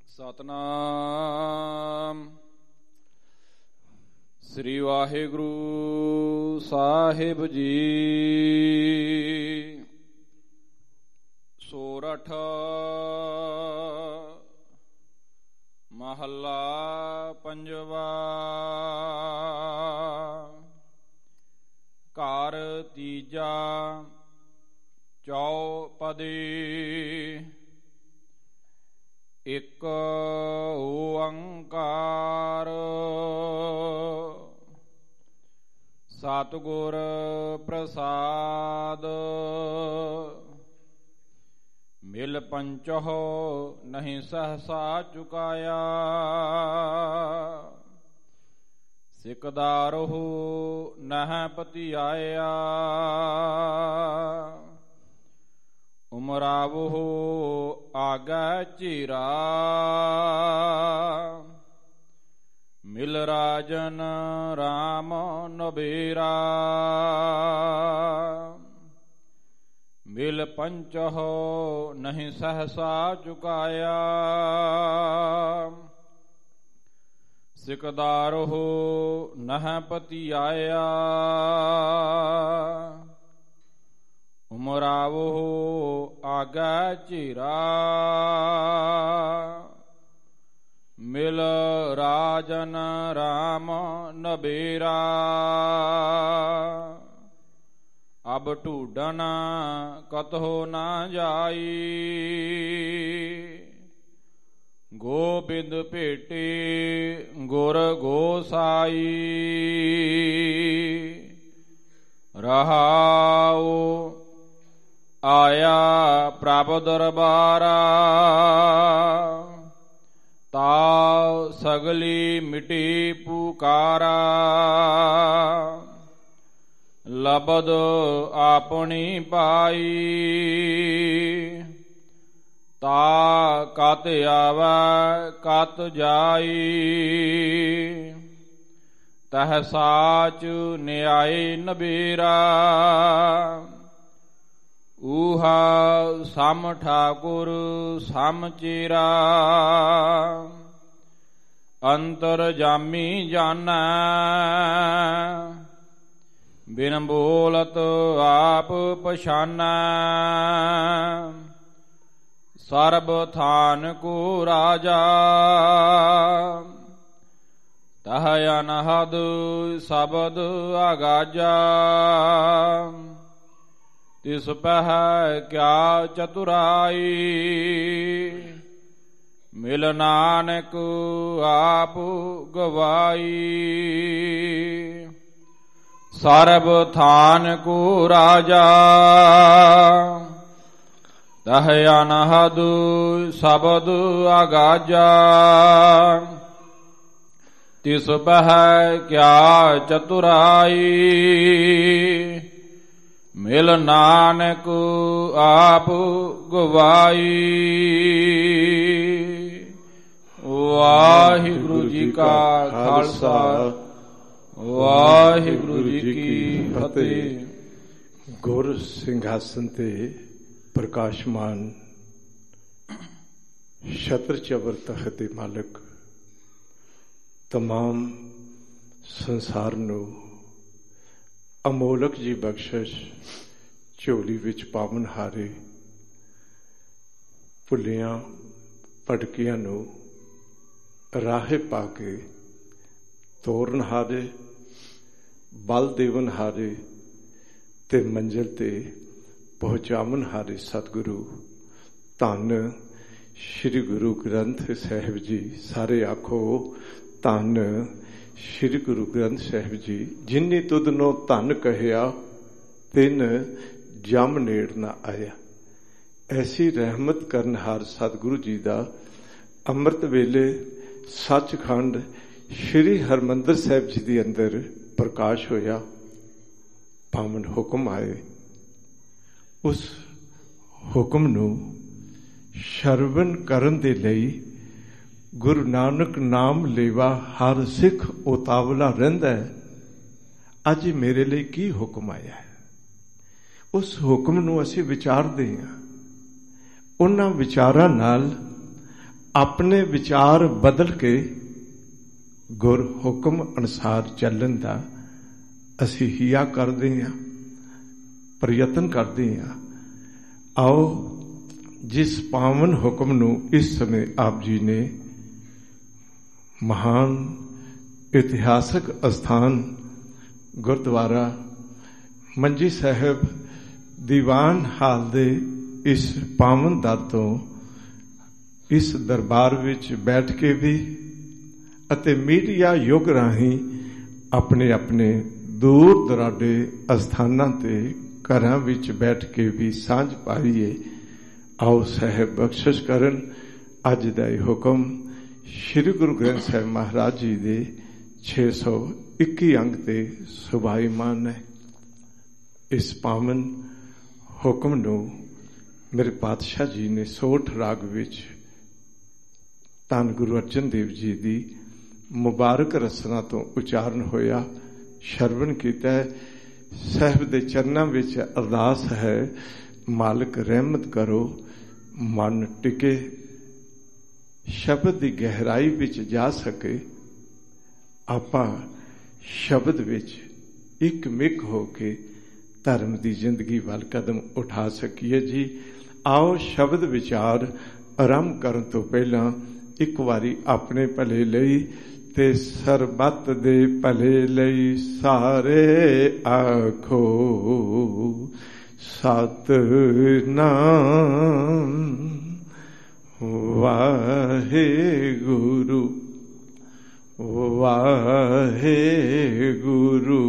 ਸਤਨਾਮ ਸ੍ਰੀ ਵਾਹਿਗੁਰੂ ਸਾਹਿਬ ਜੀ। ਸੋਰਠ ਮਹੱਲਾ ਪੰਜਵਾ। ਘਰ ਤੀਜਾ ਚੌਪਦੀ। ਇਕ ਓੰਕਾਰ ਸਤਿਗੁਰ ਪ੍ਰਸਾਦ। ਮਿਲ ਪੰਚਹੁ ਨਹੀਂ ਸਹਸਾ ਚੁਕਾਇਆ। ਸਿਕਦਾਰਹੁ ਨਹਿ ਪਤਿਆਇਆ। ਉਮਰਾਵਹੁ ਆਗੈ ਝੀਰਾ। ਮਿਲ ਰਾਜਨ ਰਾਮ ਨਬੇਰਾ। ਮਿਲ ਪੰਚਹੁ ਨਹੀਂ ਸਹਸਾ ਚੁਕਾਇਆ। ਸਿਕਦਾਰਹੁ ਨਹਿ ਪਤਿਆਇਆ। ਉਮਰਾਵਹੁ ਆਗੈ ਝੀਰਾ। ਮਿਲ ਰਾਜਨ ਰਾਮ ਨਬੇਰਾ। ਅਬ ਢੂਡਨ ਕਤਹੁ ਨਾ ਜਾਈ। ਗੋਬਿੰਦ ਭੇਟੇ ਗੁਰ ਗੋਸਾਈ। ਰਹਾਉ ਆਇਆ ਪ੍ਰਭ ਦਰਬਾਰਾ। ਤਾਉ ਸਗਲੀ ਮਿਟੀ ਪੁਕਾਰਾ। ਲਬਦ ਆਪਣੀ ਪਾਈ। ਤਾ ਕਤ ਆਵੈ ਕਤ ਜਾਈ। ਤਹ ਸਾਚ ਨਿਆਏ ਨਬੇਰਾ। ਊਹਾ ਸਮ ਠਾਕੁਰ ਸਮ ਚੇਰਾ। ਅੰਤਰ ਜਾਮੀ ਜਾਨੈ। ਬਿਨ ਬੋਲਤ ਆਪ ਪਛਾਨੈ। ਸਰਬ ਥਾਨ ਕੋ ਰਾਜਾ। ਤਹ ਅਨਹਦ ਸ਼ਬਦ ਆਗਾਜਾ। ਤਿਸ ਪਹਿ ਕਿਆ ਚਤੁਰਾਈ। ਮਿਲ ਨਾਨਕ ਆਪ ਗਵਾਈ। ਸਰਬ ਥਾਨ ਕੋ ਰਾਜਾ। ਤਹ ਅਨਹਦ ਸ਼ਬਦ ਆਗਾਜਾ। ਤਿਸ ਪਹਿ ਕਿਆ ਚਤੁਰਾਈ। ਮਿਲ ਨਾਨਕ ਆਪ ਗਵਾਈ। ਵਾਹਿਗੁਰੂ ਜੀ ਕਾ ਖਾਲਸਾ ਵਾਹਿਗੁਰੂ ਜੀ ਕੀ ਫਤਿਹ। ਗੁਰ ਸਿੰਘਾਸਨ ਤੇ ਪ੍ਰਕਾਸ਼ਮਾਨ ਛਤਰ ਚਬਰ ਤਖਤ ਦੇ ਮਾਲਕ ਤਮਾਮ ਸੰਸਾਰ ਨੂੰ ਅਮੋਲਕ ਜੀ ਬਖਸ਼ਿਸ਼ ਝੋਲੀ ਵਿੱਚ ਪਾਵਨ ਹਾਰੇ। ਭੁੱਲਿਆਂ ਭਟਕਿਆਂ ਨੂੰ ਰਾਹੇ ਪਾ ਕੇ ਤੋਰਨ ਹਾਰੇ, ਬਲ ਦੇਵਨ ਹਾਰੇ ਤੇ ਮੰਜ਼ਿਲ ਤੇ ਪਹੁੰਚਾਵਨ ਹਾਰੇ ਸਤਿਗੁਰੂ ਧੰਨ ਸ਼੍ਰੀ ਗੁਰੂ ਗ੍ਰੰਥ ਸਾਹਿਬ ਜੀ। ਸਾਰੇ ਆਖੋ ਧੰਨ ਸ਼੍ਰੀ ਗੁਰੂ ਗ੍ਰੰਥ ਸਾਹਿਬ ਜੀ। ਜਿਨੀ ਤੁਧ ਨੋ ਧੰਨ ਕਹਿਆ ਤਿਨ ਜਮ ਨੇੜ ਨਾ ਆਇਆ। ਐਸੀ ਰਹਿਮਤ ਕਰਨਹਾਰ ਸਤਿਗੁਰੂ ਜੀ ਦਾ ਅੰਮ੍ਰਿਤ ਵੇਲੇ ਸੱਚਖੰਡ ਸ਼੍ਰੀ ਹਰਿਮੰਦਰ ਸਾਹਿਬ ਜੀ ਦੇ ਅੰਦਰ ਪ੍ਰਕਾਸ਼ ਹੋਇਆ। ਪਾਵਨ ਹੁਕਮ ਆਏ। ਉਸ ਹੁਕਮ ਨੂੰ ਸ਼ਰਵਨ ਕਰਨ ਦੇ ਲਈ ਗੁਰੂ ਨਾਨਕ ਨਾਮ ਲੇਵਾ ਹਰ ਸਿੱਖ ਉਤਾਵਲਾ ਰਹਿੰਦਾ ਹੈ। ਅੱਜ ਮੇਰੇ ਲਈ ਕੀ ਹੁਕਮ ਆਇਆ ਹੈ, ਉਸ ਹੁਕਮ ਨੂੰ ਅਸੀਂ ਵਿਚਾਰਦੇ ਹਾਂ। ਉਹਨਾਂ ਵਿਚਾਰਾਂ ਨਾਲ ਆਪਣੇ ਵਿਚਾਰ ਬਦਲ ਕੇ ਗੁਰ ਹੁਕਮ ਅਨੁਸਾਰ ਚੱਲਣ ਦਾ ਅਸੀਂ ਹਿਆ ਕਰਦੇ ਹਾਂ, ਪ੍ਰਯਤਨ ਕਰਦੇ ਹਾਂ। ਆਓ ਜਿਸ ਪਾਵਨ ਹੁਕਮ ਨੂੰ ਇਸ ਸਮੇਂ ਆਪ ਜੀ ਨੇ ਮਹਾਨ ਇਤਿਹਾਸਕ ਅਸਥਾਨ ਗੁਰਦੁਆਰਾ ਮੰਜੀ ਸਾਹਿਬ ਦੀਵਾਨ ਹਾਲ ਦੇ ਇਸ ਪਾਵਨ ਦਰ ਤੋਂ ਇਸ ਦਰਬਾਰ ਵਿੱਚ ਬੈਠ ਕੇ ਵੀ ਅਤੇ ਮੀਡੀਆ ਯੁੱਗ ਰਾਹੀਂ ਆਪਣੇ ਆਪਣੇ ਦੂਰ ਦੁਰਾਡੇ ਅਸਥਾਨਾਂ ਤੇ ਘਰਾਂ ਵਿੱਚ ਬੈਠ ਕੇ ਵੀ ਸਾਂਝ ਪਾਈਏ। ਆਓ ਸਾਹਿਬ ਬਖਸ਼ਿਸ਼ ਕਰਨ। ਅੱਜ ਦਾ ਇਹ ਹੁਕਮ ਸ੍ਰੀ ਗੁਰੂ ਗ੍ਰੰਥ ਸਾਹਿਬ ਮਹਾਰਾਜ ਜੀ ਦੇ 621 ਅੰਗ ਤੇ ਸੁਭਾਈਮਾਨ ਹੈ। ਇਸ ਪਾਵਨ ਹੁਕਮ ਨੂੰ ਮੇਰੇ ਪਾਤਸ਼ਾਹ ਜੀ ਨੇ ਸੋਠ ਰਾਗ ਵਿੱਚ ਧੰਨ ਗੁਰੂ ਅਰਜਨ ਦੇਵ ਜੀ ਦੀ ਮੁਬਾਰਕ ਰਸਨਾ ਤੋਂ ਉਚਾਰਨ ਹੋਇਆ ਸ਼ਰਵਣ ਕੀਤਾ ਹੈ। ਸਾਹਿਬ ਦੇ ਚਰਨਾਂ ਵਿੱਚ ਅਰਦਾਸ ਹੈ, ਮਾਲਕ ਰਹਿਮਤ ਕਰੋ, ਮਨ ਟਿਕੇ, ਸ਼ਬਦ ਦੀ ਗਹਿਰਾਈ ਵਿੱਚ ਜਾ ਸਕੇ, ਆਪਾਂ ਸ਼ਬਦ ਵਿੱਚ ਇੱਕ ਮਿਕ ਹੋ ਕੇ ਧਰਮ ਦੀ ਜ਼ਿੰਦਗੀ ਵੱਲ ਕਦਮ ਉਠਾ ਸਕੀਏ। ਜੀ ਆਓ ਸ਼ਬਦ ਵਿਚਾਰ ਆਰੰਭ ਕਰਨ ਤੋਂ ਪਹਿਲਾਂ ਇੱਕ ਵਾਰੀ ਆਪਣੇ ਭਲੇ ਲਈ ਤੇ ਸਰਬੱਤ ਦੇ ਭਲੇ ਲਈ ਸਾਰੇ ਆਖੋ ਸਤਿਨਾਮ ਵਾਹਿਗੁਰੂ ਵਾਹਿਗੁਰੂ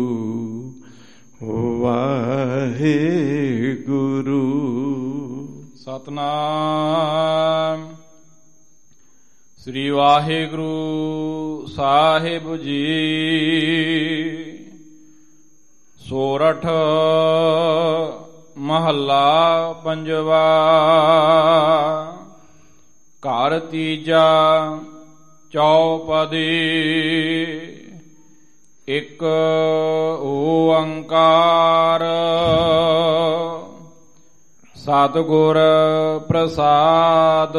ਵਾਹਿਗੁਰੂ। ਸਤਿਨਾਮ ਸ੍ਰੀ ਵਾਹਿਗੁਰੂ ਸਾਹਿਬ ਜੀ। ਸੋਰਠ ਮਹੱਲਾ ਪੰਜਵਾ। ਘਰ ਤੀਜਾ ਚੌਪਦੀ। ਇੱਕ ਓੰਕਾਰ ਸਤਿਗੁਰ ਪ੍ਰਸਾਦ।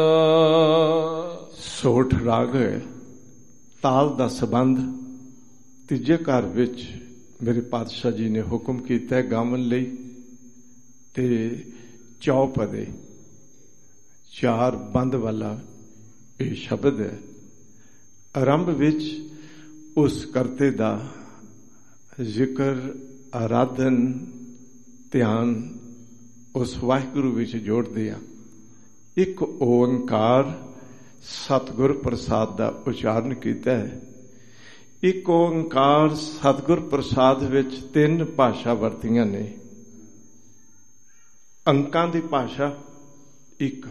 ਸੋਠ ਰਾਗ ਹੈ। ਤਾਲ ਦਾ ਸੰਬੰਧ ਤੀਜੇ ਘਰ ਵਿੱਚ ਮੇਰੇ ਪਾਤਸ਼ਾਹ ਜੀ ਨੇ ਹੁਕਮ ਕੀਤਾ ਗਾਵਨ ਲਈ ਤੇ ਚੌਪਦੇ ਚਾਰ ਬੰਦ ਵਾਲਾ ਇਹ ਸ਼ਬਦ ਹੈ। ਆਰੰਭ ਵਿੱਚ ਉਸ ਕਰਤੇ ਦਾ ਜ਼ਿਕਰ, ਆਰਾਧਨ, ਧਿਆਨ ਉਸ ਵਾਹਿਗੁਰੂ ਵਿੱਚ ਜੋੜਦੇ ਆ। ਇੱਕ ਓੰਕਾਰ ਸਤਿਗੁਰ ਪ੍ਰਸਾਦ ਦਾ ਉਚਾਰਨ ਕੀਤਾ ਹੈ। ਇੱਕ ਓੰਕਾਰ ਸਤਿਗੁਰ ਪ੍ਰਸਾਦ ਵਿੱਚ ਤਿੰਨ ਭਾਸ਼ਾ ਵਰਤੀਆਂ ਨੇ। ਅੰਕਾਂ ਦੀ ਭਾਸ਼ਾ ਇੱਕ,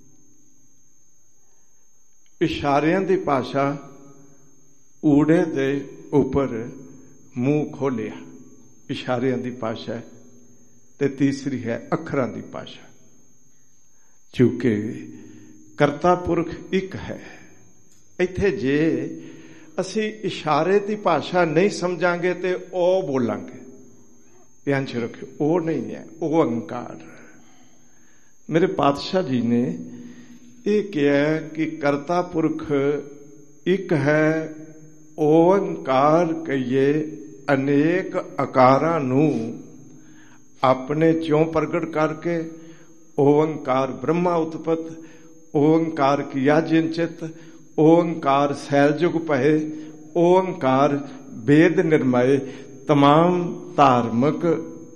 ਇਸ਼ਾਰਿਆਂ ਦੀ ਭਾਸ਼ਾ ਊੜੇ ਦੇ ਉੱਪਰ ਮੂੰਹ ਖੋਲਿਆ, ਇਸ਼ਾਰਿਆਂ ਦੀ ਭਾਸ਼ਾ, ਤੇ ਤੀਸਰੀ ਹੈ ਅੱਖਰਾਂ ਦੀ ਭਾਸ਼ਾ। ਚੂੰਕਿ ਕਰਤਾ ਪੁਰਖ ਇੱਕ ਹੈ, ਇੱਥੇ ਜੇ ਅਸੀਂ ਇਸ਼ਾਰੇ ਦੀ ਭਾਸ਼ਾ ਨਹੀਂ ਸਮਝਾਂਗੇ ਤੇ ਉਹ ਬੋਲਾਂਗੇ। ਧਿਆਨ ਚ ਰੱਖਿਓ, ਉਹ ਨਹੀਂ ਹੈ, ਉਹ ਓੰਕਾਰ। ਮੇਰੇ ਪਾਤਸ਼ਾਹ ਜੀ ਨੇ ਇਹ ਕਿਹਾ ਕਿ ਕਰਤਾ ਪੁਰਖ ਇੱਕ ਹੈ, ਓੰਕਾਰ ਕਹੀਏ ਅਨੇਕ ਆਕਾਰਾਂ ਨੂੰ ਆਪਣੇ ਚੋਂ ਪ੍ਰਗਟ ਕਰਕੇ। ਓੰਕਾਰ ਬ੍ਰਹਮਾ ਉਤਪਤ, ਓੰਕਾਰ ਕੀਆ ਜਿਨਚਿਤ, ਓੰਕਾਰ ਸੈਲਜੁਗ ਭਏ, ਓੰਕਾਰ ਵੇਦ ਨਿਰਮਏ। तमाम ਧਾਰਮਿਕ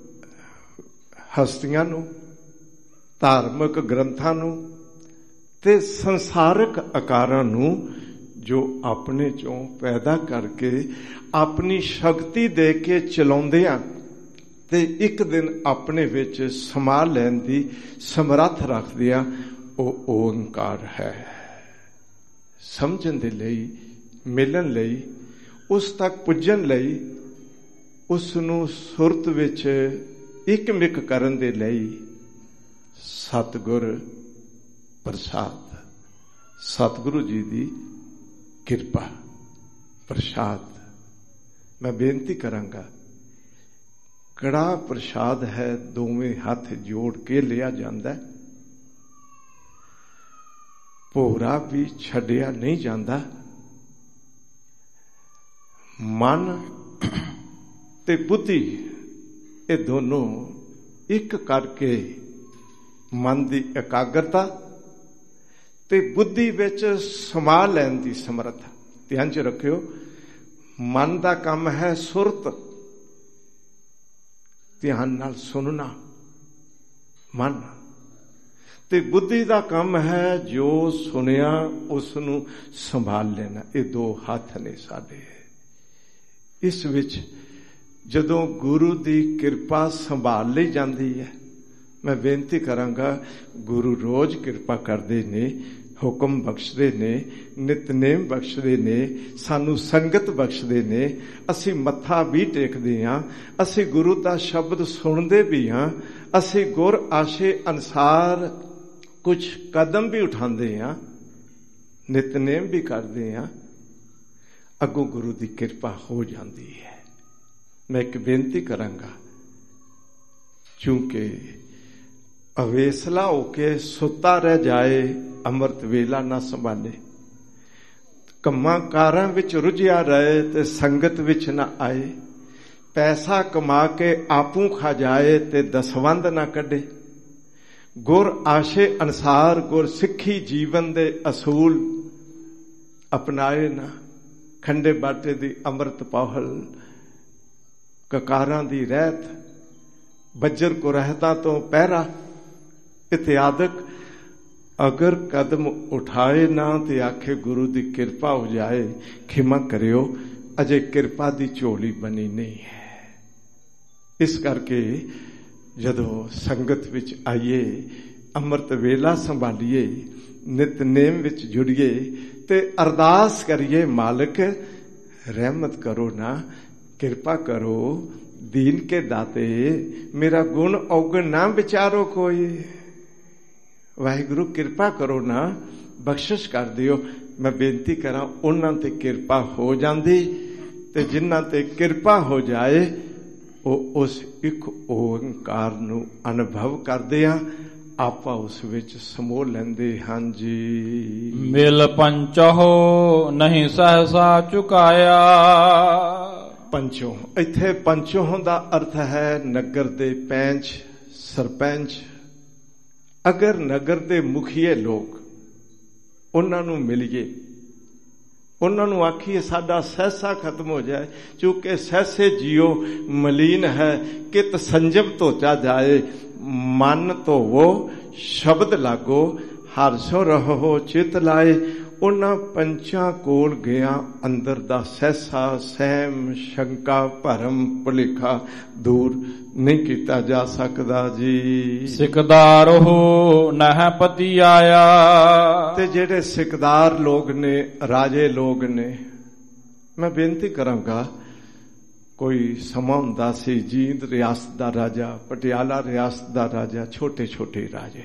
ਹਸਤੀਆਂ ਨੂੰ, ਧਾਰਮਿਕ ਗ੍ਰੰਥਾਂ ਨੂੰ ਤੇ ਸੰਸਾਰਕ ਆਕਾਰਾਂ ਨੂੰ ਜੋ ਆਪਣੇ ਚੋਂ ਪੈਦਾ ਕਰਕੇ ਆਪਣੀ ਸ਼ਕਤੀ ਦੇ ਕੇ ਚਲਾਉਂਦੇ ਆ ਤੇ ਇੱਕ ਦਿਨ ਆਪਣੇ ਵਿੱਚ ਸਮਾ ਲੈਣ ਦੀ ਸਮਰੱਥ ਰੱਖਦੇ ਆ, ਉਹ ਓੰਕਾਰ ਹੈ। ਸਮਝਣ ਦੇ ਲਈ, ਮਿਲਣ ਲਈ, ਉਸ ਤੱਕ ਪੁੱਜਣ ਲਈ, ਉਸ ਨੂੰ ਸੁਰਤ ਵਿੱਚ ਇੱਕ ਮਿਕ ਕਰਨ ਦੇ ਲਈ ਸਤਿਗੁਰ ਪ੍ਰਸਾਦ, ਸਤਿਗੁਰੂ ਜੀ ਦੀ ਕਿਰਪਾ, ਪ੍ਰਸਾਦ। ਮੈਂ ਬੇਨਤੀ ਕਰਾਂਗਾ, ਕੜਾ ਪ੍ਰਸਾਦ ਹੈ, ਦੋਵੇਂ ਹੱਥ ਜੋੜ ਕੇ ਲਿਆ ਜਾਂਦਾ। ਭੋਰਾ ਵੀ ਛੱਡਿਆ ਨਹੀਂ ਜਾਂਦਾ। ਮਨ ਤੇ ਬੁੱਧੀ ਇਹ ਦੋਨੋਂ ਇੱਕ ਕਰਕੇ ਮਨ ਦੀ ਇਕਾਗਰਤਾ ਤੇ ਬੁੱਧੀ ਵਿੱਚ ਸਮਾ ਲੈਣ ਦੀ ਸਮਰੱਥਾ। ਧਿਆਨ 'ਚ ਰੱਖਿਓ, ਮਨ ਦਾ ਕੰਮ ਹੈ ਸੁਰਤ, ਧਿਆਨ ਨਾਲ ਸੁਣਨਾ ਮਨ, ਤੇ ਬੁੱਧੀ ਦਾ ਕੰਮ ਹੈ ਜੋ ਸੁਣਿਆ ਉਸ ਨੂੰ ਸੰਭਾਲ ਲੈਣਾ। ਇਹ ਦੋ ਹੱਥ ਨੇ ਸਾਡੇ। ਇਸ ਵਿੱਚ ਜਦੋਂ ਗੁਰੂ ਦੀ ਕਿਰਪਾ ਸੰਭਾਲ ਲਈ ਜਾਂਦੀ ਹੈ, ਮੈਂ ਬੇਨਤੀ ਕਰਾਂਗਾ, ਗੁਰੂ ਰੋਜ਼ ਕਿਰਪਾ ਕਰਦੇ ਨੇ, ਹੁਕਮ ਬਖਸ਼ਦੇ ਨੇ, ਨਿਤਨੇਮ ਬਖਸ਼ਦੇ ਨੇ, ਸਾਨੂੰ ਸੰਗਤ ਬਖਸ਼ਦੇ ਨੇ, ਅਸੀਂ ਮੱਥਾ ਵੀ ਟੇਕਦੇ ਹਾਂ, ਅਸੀਂ ਗੁਰੂ ਦਾ ਸ਼ਬਦ ਸੁਣਦੇ ਵੀ ਹਾਂ, ਅਸੀਂ ਗੁਰ ਆਸ਼ੇ ਅਨੁਸਾਰ ਕੁਝ ਕਦਮ ਵੀ ਉਠਾਉਂਦੇ ਹਾਂ, ਨਿਤਨੇਮ ਵੀ ਕਰਦੇ ਹਾਂ, ਅੱਗੋਂ ਗੁਰੂ ਦੀ ਕਿਰਪਾ ਹੋ ਜਾਂਦੀ ਹੈ। ਮੈਂ ਇੱਕ ਬੇਨਤੀ ਕਰਾਂਗਾ, ਚੂੰਕਿ ਅਵੇਸਲਾ ਹੋ ਕੇ ਸੁੱਤਾ ਰਹਿ ਜਾਏ, ਅੰਮ੍ਰਿਤ ਵੇਲਾ ਨਾ ਸੰਭਾਲੇ, ਕੰਮਾਂ ਕਾਰਾਂ ਵਿੱਚ ਰੁੱਝਿਆ ਰਹੇ ਤੇ ਸੰਗਤ ਵਿੱਚ ਨਾ ਆਏ, ਪੈਸਾ ਕਮਾ ਕੇ ਆਪੂ ਖਾ ਜਾਏ ਤੇ ਦਸਵੰਧ ਨਾ ਕੱਢੇ, ਗੁਰ ਆਸ਼ੇ ਅਨੁਸਾਰ ਗੁਰ ਸਿੱਖੀ ਜੀਵਨ ਦੇ ਅਸੂਲ ਅਪਣਾਏ ਨਾ, ਖੰਡੇ ਬਾਟੇ ਦੀ ਅੰਮ੍ਰਿਤ ਪਾਹਲ, ਕਕਾਰਾਂ ਦੀ ਰਹਿਤ, ਬੱਜਰ ਕੋ ਰਹਿਤਾ ਤੋਂ ਪਹਿਰਾ ਇਤਿਆਦਿਕ ਅਗਰ ਕਦਮ ਉਠਾਏ ਨਾ ਤੇ ਆਖੇ ਗੁਰੂ ਦੀ ਕਿਰਪਾ ਹੋ ਜਾਏ, ਖਿਮਾ ਕਰਿਓ, ਅਜੇ ਕਿਰਪਾ ਦੀ ਝੋਲੀ ਬਣੀ ਨਹੀਂ ਹੈ। ਇਸ ਕਰਕੇ ਜਦੋਂ ਸੰਗਤ ਵਿੱਚ ਆਈਏ, ਅੰਮ੍ਰਿਤ ਵੇਲਾ ਸੰਭਾਲੀਏ, ਨਿਤਨੇਮ ਵਿੱਚ ਜੁੜੀਏ ਤੇ ਅਰਦਾਸ ਕਰੀਏ, ਮਾਲਕ ਰਹਿਮਤ ਕਰੋ ਨਾ, ਕਿਰਪਾ ਕਰੋ, ਦੀਨ ਕੇ ਦਾਤੇ, ਮੇਰਾ ਗੁਣ ਔਗਣ ਨਾ ਵਿਚਾਰੋ ਕੋਈ, ਵਾਹਿਗੁਰੂ ਕਿਰਪਾ ਕਰੋ ਨਾ, ਬਖਸ਼ਿਸ਼ ਕਰ ਦਿਓ। ਮੈਂ ਬੇਨਤੀ ਕਰਾਂ, ਉਹਨਾਂ ਤੇ ਕਿਰਪਾ ਹੋ ਜਾਂਦੀ, ਤੇ ਜਿਨ੍ਹਾਂ ਤੇ ਕਿਰਪਾ ਹੋ ਜਾਏ ਉਹ ਉਸ ਇੱਕ ਓੰਕਾਰ ਨੂੰ ਅਨੁਭਵ ਕਰਦੇ ਆ, ਆਪਾਂ ਉਸ ਵਿੱਚ ਸਮੋਹ ਲੈਂਦੇ ਹਾਂ ਜੀ। ਮਿਲ ਪੰਚੋ ਨਹੀਂ ਸਹਸਾ ਚੁਕਾਇਆ। ਪੰਚੋ, ਇੱਥੇ ਪੰਚੋ ਦਾ ਅਰਥ ਹੈ ਨਗਰ ਦੇ ਪੈਂਚ, ਸਰਪੰਚ। ਅਗਰ ਨਗਰ ਦੇ ਮੁਖੀਏ ਲੋਕ, ਉਹਨਾਂ ਨੂੰ ਮਿਲੀਏ, ਉਹਨਾਂ ਨੂੰ ਆਖੀਏ ਸਾਡਾ ਸਹਿਸਾ ਖਤਮ ਹੋ ਜਾਏ, ਚੂੰਕਿ ਸਹਿਸੇ ਜੀਓ ਮਲੀਨ ਹੈ, ਕਿਤ ਸੰਜਮ ਧੋਚਾ ਜਾਏ, ਮਨ ਧੋਵੋ ਸ਼ਬਦ ਲਾਗੋ, ਹਰ ਸੋ ਰਹੋ ਚਿਤ ਲਾਏ। ਉਹਨਾਂ ਪੰਚਾਂ ਕੋਲ ਗਿਆ, ਅੰਦਰ ਦਾ ਸਹਿਸਾ, ਸਹਿਮ, ਸ਼ੰਕਾ, ਭਰਮ, ਭੁਲੇਖਾ ਦੂਰ ਨਹੀਂ ਕੀਤਾ ਜਾ ਸਕਦਾ ਜੀ। ਸਿਕਦਾਰ ਹੋ ਨਹਿ ਪਤੀ ਆਇਆ। ਤੇ ਜਿਹੜੇ ਸਿਕਦਾਰ ਲੋਕ ਨੇ, ਰਾਜੇ ਲੋਕ ਨੇ, ਮੈਂ ਬੇਨਤੀ ਕਰਾਂਗਾ, ਕੋਈ ਸਮਾਂ ਹੁੰਦਾ ਸੀ ਜੀਂਦ ਰਿਆਸਤ ਦਾ ਰਾਜਾ, ਪਟਿਆਲਾ ਰਿਆਸਤ ਦਾ ਰਾਜਾ, ਛੋਟੇ ਛੋਟੇ ਰਾਜੇ,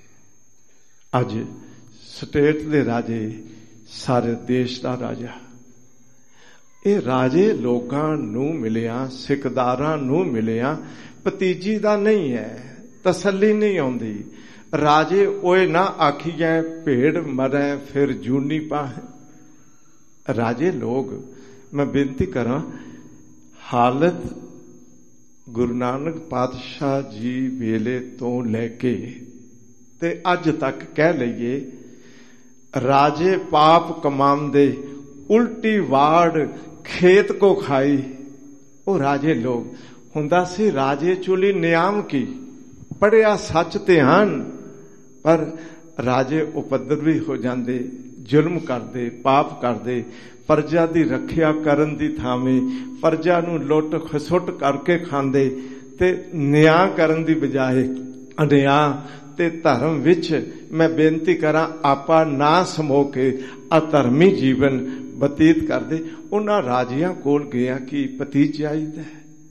ਅੱਜ ਸਟੇਟ ਦੇ ਰਾਜੇ, ਸਾਰੇ ਦੇਸ਼ ਦਾ ਰਾਜਾ। ਇਹ ਰਾਜੇ ਲੋਕਾਂ ਨੂੰ ਮਿਲਿਆ, ਸਿਕਦਾਰਾਂ ਨੂੰ ਮਿਲਿਆ, ਭਤੀਜੀ ਦਾ ਨਹੀਂ ਹੈ, ਤਸੱਲੀ ਨਹੀਂ ਆਉਂਦੀ। ਰਾਜੇ ਓਏ ਨਾ ਆਖੀਐ, ਭੇੜ ਮਰੈ ਫਿਰ ਜੂਨੀ ਪਾਹੈ। ਰਾਜੇ ਲੋਕ, ਮੈਂ ਬੇਨਤੀ ਕਰਾਂ, ਹਾਲਤ ਗੁਰੂ ਨਾਨਕ ਪਾਤਸ਼ਾਹ ਜੀ ਵੇਲੇ ਤੋਂ ਲੈ ਕੇ ਤੇ ਅੱਜ ਤੱਕ ਕਹਿ ਲਈਏ, ਰਾਜੇ ਪਾਪ ਕਮਾਉਂਦੇ, ਉਲਟੀ ਵਾੜ ਖੇਤ ਕੋ ਖਾਈ। ਉਹ ਰਾਜੇ ਲੋਕ ਹੁੰਦਾ ਸੀ, ਰਾਜੇ ਚੁਲੀ ਨਿਆਮ ਕੀ, ਪੜਿਆ ਸੱਚ ਧਿਆਨ, ਪਰ ਰਾਜੇ ਉਪਦਰਵੀ ਹੋ ਜਾਂਦੇ, ਜ਼ੁਲਮ ਕਰਦੇ, ਪਾਪ ਕਰਦੇ। ਪਰਜਾ ਦੀ ਰੱਖਿਆ ਕਰਨ ਦੀ ਥਾਵੇਂ ਪਰਜਾ ਨੂੰ ਲੁੱਟ ਖਸੁੱਟ ਕਰਕੇ ਖਾਂਦੇ, ਤੇ ਨਿਆਂ ਕਰਨ ਦੀ ਬਜਾਏ ਅਨਿਆਂ ਤੇ ਧਰਮ ਵਿੱਚ, ਮੈਂ ਬੇਨਤੀ ਕਰਾਂ, ਆਪਾਂ ਨਾ ਸਮੋ ਕੇ ਅਧਰਮੀ ਜੀਵਨ ਬਤੀਤ ਕਰਦੇ। ਉਹਨਾਂ ਰਾਜਿਆਂ ਕੋਲ ਗਿਆ ਕਿ ਪਤੀ ਚਾਹੀਦਾ,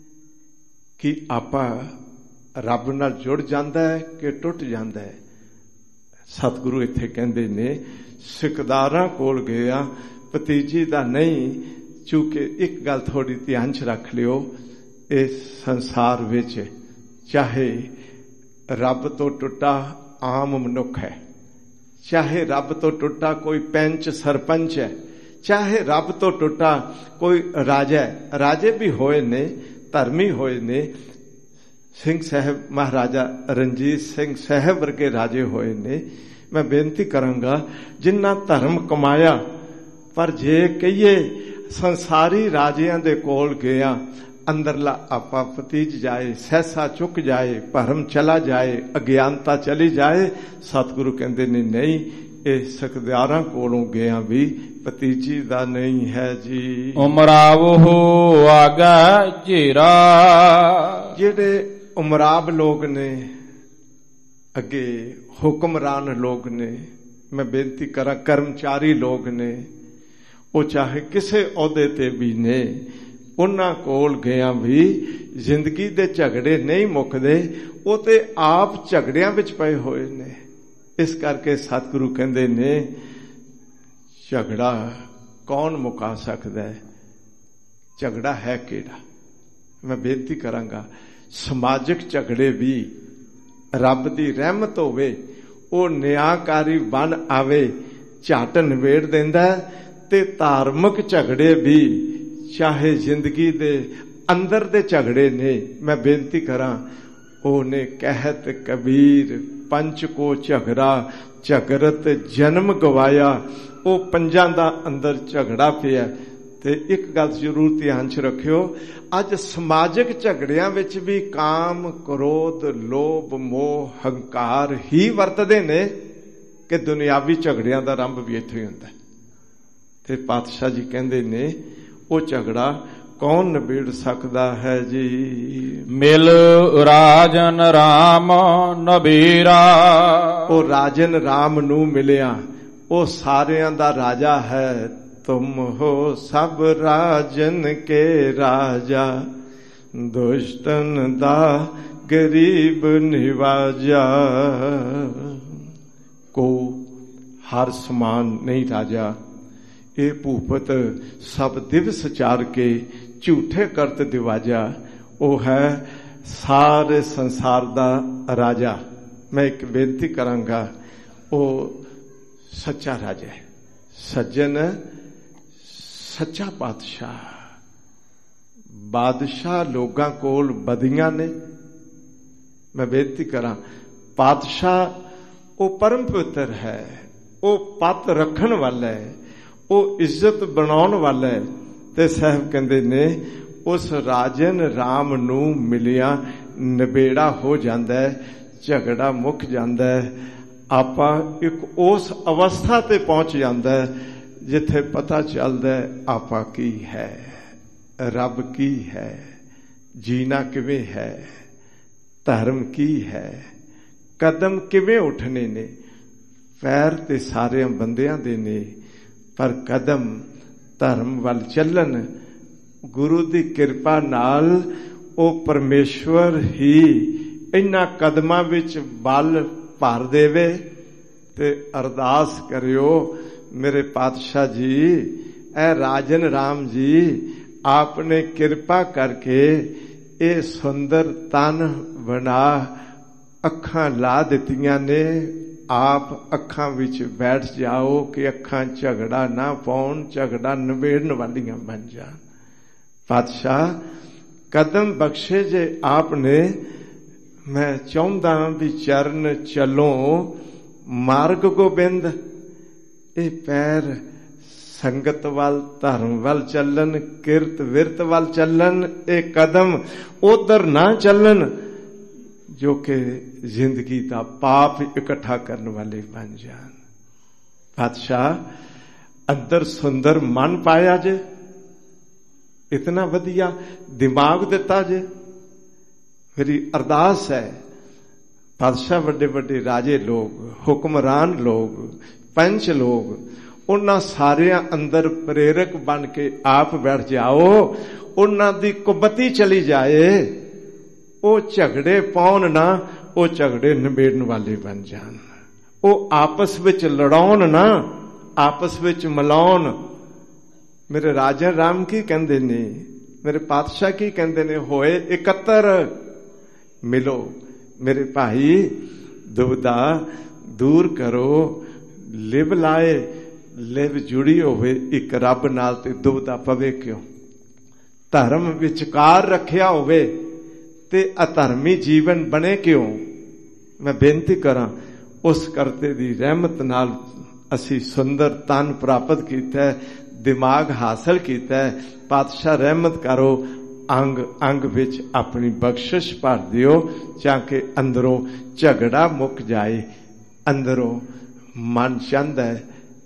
ਕਿ ਆਪਾਂ ਰੱਬ ਨਾਲ ਜੁੜ ਜਾਂਦਾ ਹੈ ਕਿ ਟੁੱਟ ਜਾਂਦਾ ਹੈ। ਸਤਿਗੁਰੂ ਇੱਥੇ ਕਹਿੰਦੇ ਨੇ, ਸਿਕਦਾਰਾਂ ਕੋਲ ਗਿਆ, ਭਤੀਜੀ ਦਾ ਨਹੀਂ। ਚੂੰਕਿ ਇੱਕ ਗੱਲ ਥੋੜੀ ਧਿਆਨ 'ਚ ਰੱਖ ਲਿਓ, ਇਸ ਸੰਸਾਰ ਵਿੱਚ ਚਾਹੇ ਰੱਬ ਤੋਂ ਟੁੱਟਾ ਆਮ ਮਨੁੱਖ ਹੈ, ਚਾਹੇ ਰੱਬ ਤੋਂ ਟੁੱਟਾ ਕੋਈ ਪੈਂਚ ਸਰਪੰਚ ਹੈ, ਚਾਹੇ ਰੱਬ ਤੋਂ ਟੁੱਟਾ ਕੋਈ ਰਾਜਾ ਹੈ। ਰਾਜੇ ਵੀ ਹੋਏ ਨੇ, ਧਰਮੀ ਹੋਏ ਨੇ। ਸਿੰਘ ਸਾਹਿਬ, ਮਹਾਰਾਜਾ ਰਣਜੀਤ ਸਿੰਘ ਸਾਹਿਬ ਵਰਗੇ ਰਾਜੇ ਹੋਏ ਨੇ। ਮੈਂ ਬੇਨਤੀ ਕਰਾਂਗਾ, ਜਿੰਨਾ ਧਰਮ ਕਮਾਇਆ, ਪਰ ਜੇ ਕਹੀਏ ਸੰਸਾਰੀ ਰਾਜਿਆਂ ਦੇ ਕੋਲ ਗਿਆ, ਅੰਦਰਲਾ ਆਪਾ ਪਤੀਜ ਜਾਏ, ਸਹਿਸਾ ਚੁੱਕ ਜਾਏ, ਭਰਮ ਚਲਾ ਜਾਏ, ਅਗਿਆਨਤਾ ਚਲੀ ਜਾਏ। ਸਤਿਗੁਰੂ ਕਹਿੰਦੇ ਨੇ ਨਹੀਂ, ਇਹ ਸਕਦਾਰਾਂ ਕੋਲੋਂ ਗਿਆ ਵੀ ਭਤੀਜੀ ਦਾ ਨਹੀਂ ਹੈ ਜੀ। ਉਮਰਾਵੋ ਆਗਾ ਝੇਰਾ, ਜਿਹੜੇ ਉਮਰਾਬ ਲੋਕ ਨੇ, ਅੱਗੇ ਹੁਕਮਰਾਨ ਲੋਕ ਨੇ, ਮੈਂ ਬੇਨਤੀ ਕਰਾਂ ਕਰਮਚਾਰੀ ਲੋਕ ਨੇ, ਉਹ ਚਾਹੇ ਕਿਸੇ ਅਹੁਦੇ ਤੇ ਵੀ ਨੇ, ਉਹਨਾਂ ਕੋਲ ਗਿਆ ਵੀ ਜ਼ਿੰਦਗੀ ਦੇ ਝਗੜੇ ਨਹੀਂ ਮੁੱਕਦੇ, ਉਹ ਤੇ ਆਪ ਝਗੜਿਆਂ ਵਿੱਚ ਪਏ ਹੋਏ ਨੇ। ਇਸ ਕਰਕੇ ਸਤਿਗੁਰੂ ਕਹਿੰਦੇ ਨੇ ਝਗੜਾ ਕੌਣ ਮੁਕਾ ਸਕਦਾ ਹੈ? ਝਗੜਾ ਹੈ ਕਿਹੜਾ? ਮੈਂ ਬੇਨਤੀ ਕਰਾਂਗਾ, ਸਮਾਜਿਕ ਝਗੜੇ ਵੀ ਰੱਬ ਦੀ ਰਹਿਮਤ ਹੋਵੇ, ਉਹ ਨਿਆਂਕਾਰੀ ਬਣ ਆਵੇ, ਝੱਟ ਨਿਬੇੜ ਦਿੰਦਾ। ਤੇ ਧਾਰਮਿਕ ਝਗੜੇ ਵੀ, ਚਾਹੇ ਜ਼ਿੰਦਗੀ ਦੇ ਅੰਦਰ ਦੇ ਝਗੜੇ ਨੇ, ਮੈਂ ਬੇਨਤੀ ਕਰਾਂ, ਉਹਨੇ ਕਹਿਤ ਕਬੀਰ ਪੰਚ ਕੋ ਝਗੜਾ, ਝਗਰਤ ਜਨਮ ਗਵਾਇਆ। ਉਹ ਪੰਜਾਂ ਦਾ ਅੰਦਰ ਝਗੜਾ ਪਿਆ। ਤੇ ਇੱਕ ਗੱਲ ਜ਼ਰੂਰ ਧਿਆਨ 'ਚ ਰੱਖਿਓ, ਅੱਜ ਸਮਾਜਿਕ ਝਗੜਿਆਂ ਵਿੱਚ ਵੀ ਕਾਮ, ਕ੍ਰੋਧ, ਲੋਭ, ਮੋਹ, ਹੰਕਾਰ ਹੀ ਵਰਤਦੇ ਨੇ ਕਿ ਦੁਨਿਆਵੀ ਝਗੜਿਆਂ ਦਾ ਆਰੰਭ ਵੀ ਇੱਥੇ ਹੀ ਹੁੰਦਾ। ਤੇ ਪਾਤਸ਼ਾਹ ਜੀ ਕਹਿੰਦੇ ਨੇ ਉਹ ਝਗੜਾ ਕੌਣ ਨਿਬੇੜ ਸਕਦਾ ਹੈ ਜੀ? ਮਿਲ ਰਾਜਨ ਰਾਮ ਨਬੀਰਾ, ਉਹ ਰਾਜਨ ਰਾਮ ਨੂੰ ਮਿਲਿਆ, ਉਹ ਸਾਰਿਆਂ ਦਾ ਰਾਜਾ ਹੈ। ਤੁਮ ਹੋ ਸਭ ਰਾਜਨ ਕੇ ਰਾਜਾ, ਦੁਸ਼ਟਨ ਦਾ ਗਰੀਬ ਨਿਵਾਜਾ। ਕੋ ਹਰ ਸਮਾਨ ਨਹੀਂ ਰਾਜਾ, ਇਹ ਭੂਪਤ ਸਭ ਦਿਵਸ ਚਾਰ ਕੇ ਝੂਠੇ ਕਰਤ ਦਿਵਾਜਾ। ਉਹ ਹੈ ਸਾਰੇ ਸੰਸਾਰ ਦਾ ਰਾਜਾ। ਮੈਂ ਇੱਕ ਬੇਨਤੀ ਕਰਾਂਗਾ, ਉਹ ਸੱਚਾ ਰਾਜਾ ਹੈ, ਸੱਜਣ, ਸੱਚਾ ਪਾਤਸ਼ਾਹ। ਬਾਦਸ਼ਾਹ ਲੋਕਾਂ ਕੋਲ ਬਦੀਆਂ ਨੇ। ਮੈਂ ਬੇਨਤੀ ਕਰਾਂ, ਪਾਤਸ਼ਾਹ ਉਹ ਪਰਮ ਪਵਿੱਤਰ ਹੈ, ਉਹ ਪੱਤ ਰੱਖਣ ਵਾਲਾ ਹੈ, ਉਹ ਇੱਜ਼ਤ ਬਣਾਉਣ ਵਾਲਾ ਹੈ। ਤੇ ਸਾਹਿਬ ਕਹਿੰਦੇ ਨੇ ਉਸ ਰਾਜਨ ਰਾਮ ਨੂੰ ਮਿਲਿਆ ਨਿਬੇੜਾ ਹੋ ਜਾਂਦਾ ਹੈ, ਝਗੜਾ ਮੁੱਕ ਜਾਂਦਾ ਹੈ। ਆਪਾਂ ਇੱਕ ਉਸ ਅਵਸਥਾ ਤੇ ਪਹੁੰਚ ਜਾਂਦਾ ਹੈ ਜਿੱਥੇ ਪਤਾ ਚੱਲਦਾ ਹੈ ਆਪਾਂ ਕੀ ਹੈ, ਰੱਬ ਕੀ ਹੈ, ਜੀਣਾ ਕਿਵੇਂ ਹੈ, ਧਰਮ ਕੀ ਹੈ, ਕਦਮ ਕਿਵੇਂ ਉੱਠਣੇ ਨੇ। ਪੈਰ ਤੇ ਸਾਰਿਆਂ ਬੰਦਿਆਂ ਦੇ ਨੇ, ਪਰ ਕਦਮ ਧਰਮ ਵੱਲ ਚੱਲਣ। ਗੁਰੂ ਦੀ ਕਿਰਪਾ ਨਾਲ ਉਹ ਪਰਮੇਸ਼ਵਰ ਹੀ ਇਹਨਾਂ ਕਦਮਾਂ ਵਿੱਚ ਬਲ ਭਰ ਦੇਵੇ। ਤੇ ਅਰਦਾਸ ਕਰਿਓ, ਮੇਰੇ ਪਾਤਸ਼ਾਹ ਜੀ, ਇਹ ਰਾਜਨ ਰਾਮ ਜੀ, ਆਪਨੇ ਕਿਰਪਾ ਕਰਕੇ ਇਹ ਸੁੰਦਰ ਤਨ ਬਣਾ ਅੱਖਾਂ ਲਾ ਦਿੱਤੀਆਂ ਨੇ। ਆਪ ਅੱਖਾਂ ਵਿੱਚ ਬੈਠ ਜਾਓ ਕਿ ਅੱਖਾਂ ਝਗੜਾ ਨਾ ਪਾਉਣ, ਝਗੜਾ ਨਿਬੇੜਨ ਵਾਲੀਆਂ ਬਣ ਜਾਣ। ਪਾਤਸ਼ਾਹ ਕਦਮ ਬਖਸ਼ੇ ਜੇ ਆਪ ਨੇ। ਮੈਂ ਚਾਹੁੰਦਾ ਵੀ ਚਰਨ ਚੱਲੋ ਮਾਰਗ ਗੋਬਿੰਦ। ਇਹ ਪੈਰ ਸੰਗਤ ਵੱਲ, ਧਰਮ ਵੱਲ ਚੱਲਣ, ਕਿਰਤ ਵਿਰਤ ਵੱਲ ਚੱਲਣ। ਇਹ ਕਦਮ ਉਧਰ ਨਾ ਚੱਲਣ ਜੋ ਕਿ ਜ਼ਿੰਦਗੀ ਦਾ ਪਾਪ ਇਕੱਠਾ ਕਰਨ ਵਾਲੇ ਬਣ ਜਾਣ। ਪਾਤਸ਼ਾਹ ਅੰਦਰ ਸੁੰਦਰ ਮਨ ਪਾਇਆ ਜੇ, ਇਤਨਾ ਵਧੀਆ ਦਿਮਾਗ ਦਿੱਤਾ ਜੇ। ਮੇਰੀ ਅਰਦਾਸ ਹੈ, ਪਾਤਸ਼ਾਹ ਵੱਡੇ ਵੱਡੇ ਰਾਜੇ ਲੋਕ, ਹੁਕਮਰਾਨ ਲੋਕ, ਪੰਚ ਲੋਕ, ਉਹਨਾਂ ਸਾਰਿਆਂ ਅੰਦਰ ਪ੍ਰੇਰਕ ਬਣ ਕੇ ਆਪ ਬੈਠ ਜਾਓ। ਉਹਨਾਂ ਦੀ ਕੁਬਤੀ ਚਲੀ ਜਾਏ, ਉਹ ਝਗੜੇ ਪਾਉਣ ਨਾ, ਉਹ ਝਗੜੇ ਨਿਬੇੜਨ ਵਾਲੇ ਬਣ ਜਾਣ। ਉਹ ਆਪਸ ਵਿੱਚ ਲੜਾਉਣ ਨਾ, ਆਪਸ ਵਿੱਚ ਮਿਲਾਉਣ। ਮੇਰੇ ਰਾਜਾ ਰਾਮ ਕੀ ਕਹਿੰਦੇ ਨੇ, ਮੇਰੇ ਪਾਤਸ਼ਾਹ ਕੀ ਕਹਿੰਦੇ ਨੇ, ਹੋਏ ਇਕੱਤਰ ਮਿਲੋ। ਮੇਰੇ ਭਾਈ ਦੁਬਦਾ ਦੂਰ ਕਰੋ, ਲਿਵ ਲਾਏ, ਲਿਵ ਜੁੜੀ ਹੋਵੇ ਇੱਕ ਰੱਬ ਨਾਲ ਤੇ ਦੁਬਦਾ ਪਵੇ ਕਿਉਂ। ਧਰਮ ਵਿਚਕਾਰ ਰੱਖਿਆ ਹੋਵੇ ਤੇ ਅਧਰਮੀ ਜੀਵਨ ਬਣੇ ਕਿਉਂ। ਮੈਂ ਬੇਨਤੀ ਕਰਾਂ, ਉਸ ਕਰਤੇ ਦੀ ਰਹਿਮਤ ਨਾਲ ਅਸੀਂ ਸੁੰਦਰ ਤਨ ਪ੍ਰਾਪਤ ਕੀਤਾ, ਦਿਮਾਗ ਹਾਸਲ ਕੀਤਾ। ਪਾਤਸ਼ਾਹ ਰਹਿਮਤ ਕਰੋ, ਅੰਗ ਅੰਗ ਵਿੱਚ ਆਪਣੀ ਬਖਸ਼ਿਸ਼ ਭਰ ਦਿਓ, ਤਾਂ ਕਿ ਅੰਦਰੋਂ ਝਗੜਾ ਮੁੱਕ ਜਾਏ। ਅੰਦਰੋਂ ਮਨ ਚਾਹੁੰਦਾ ਹੈ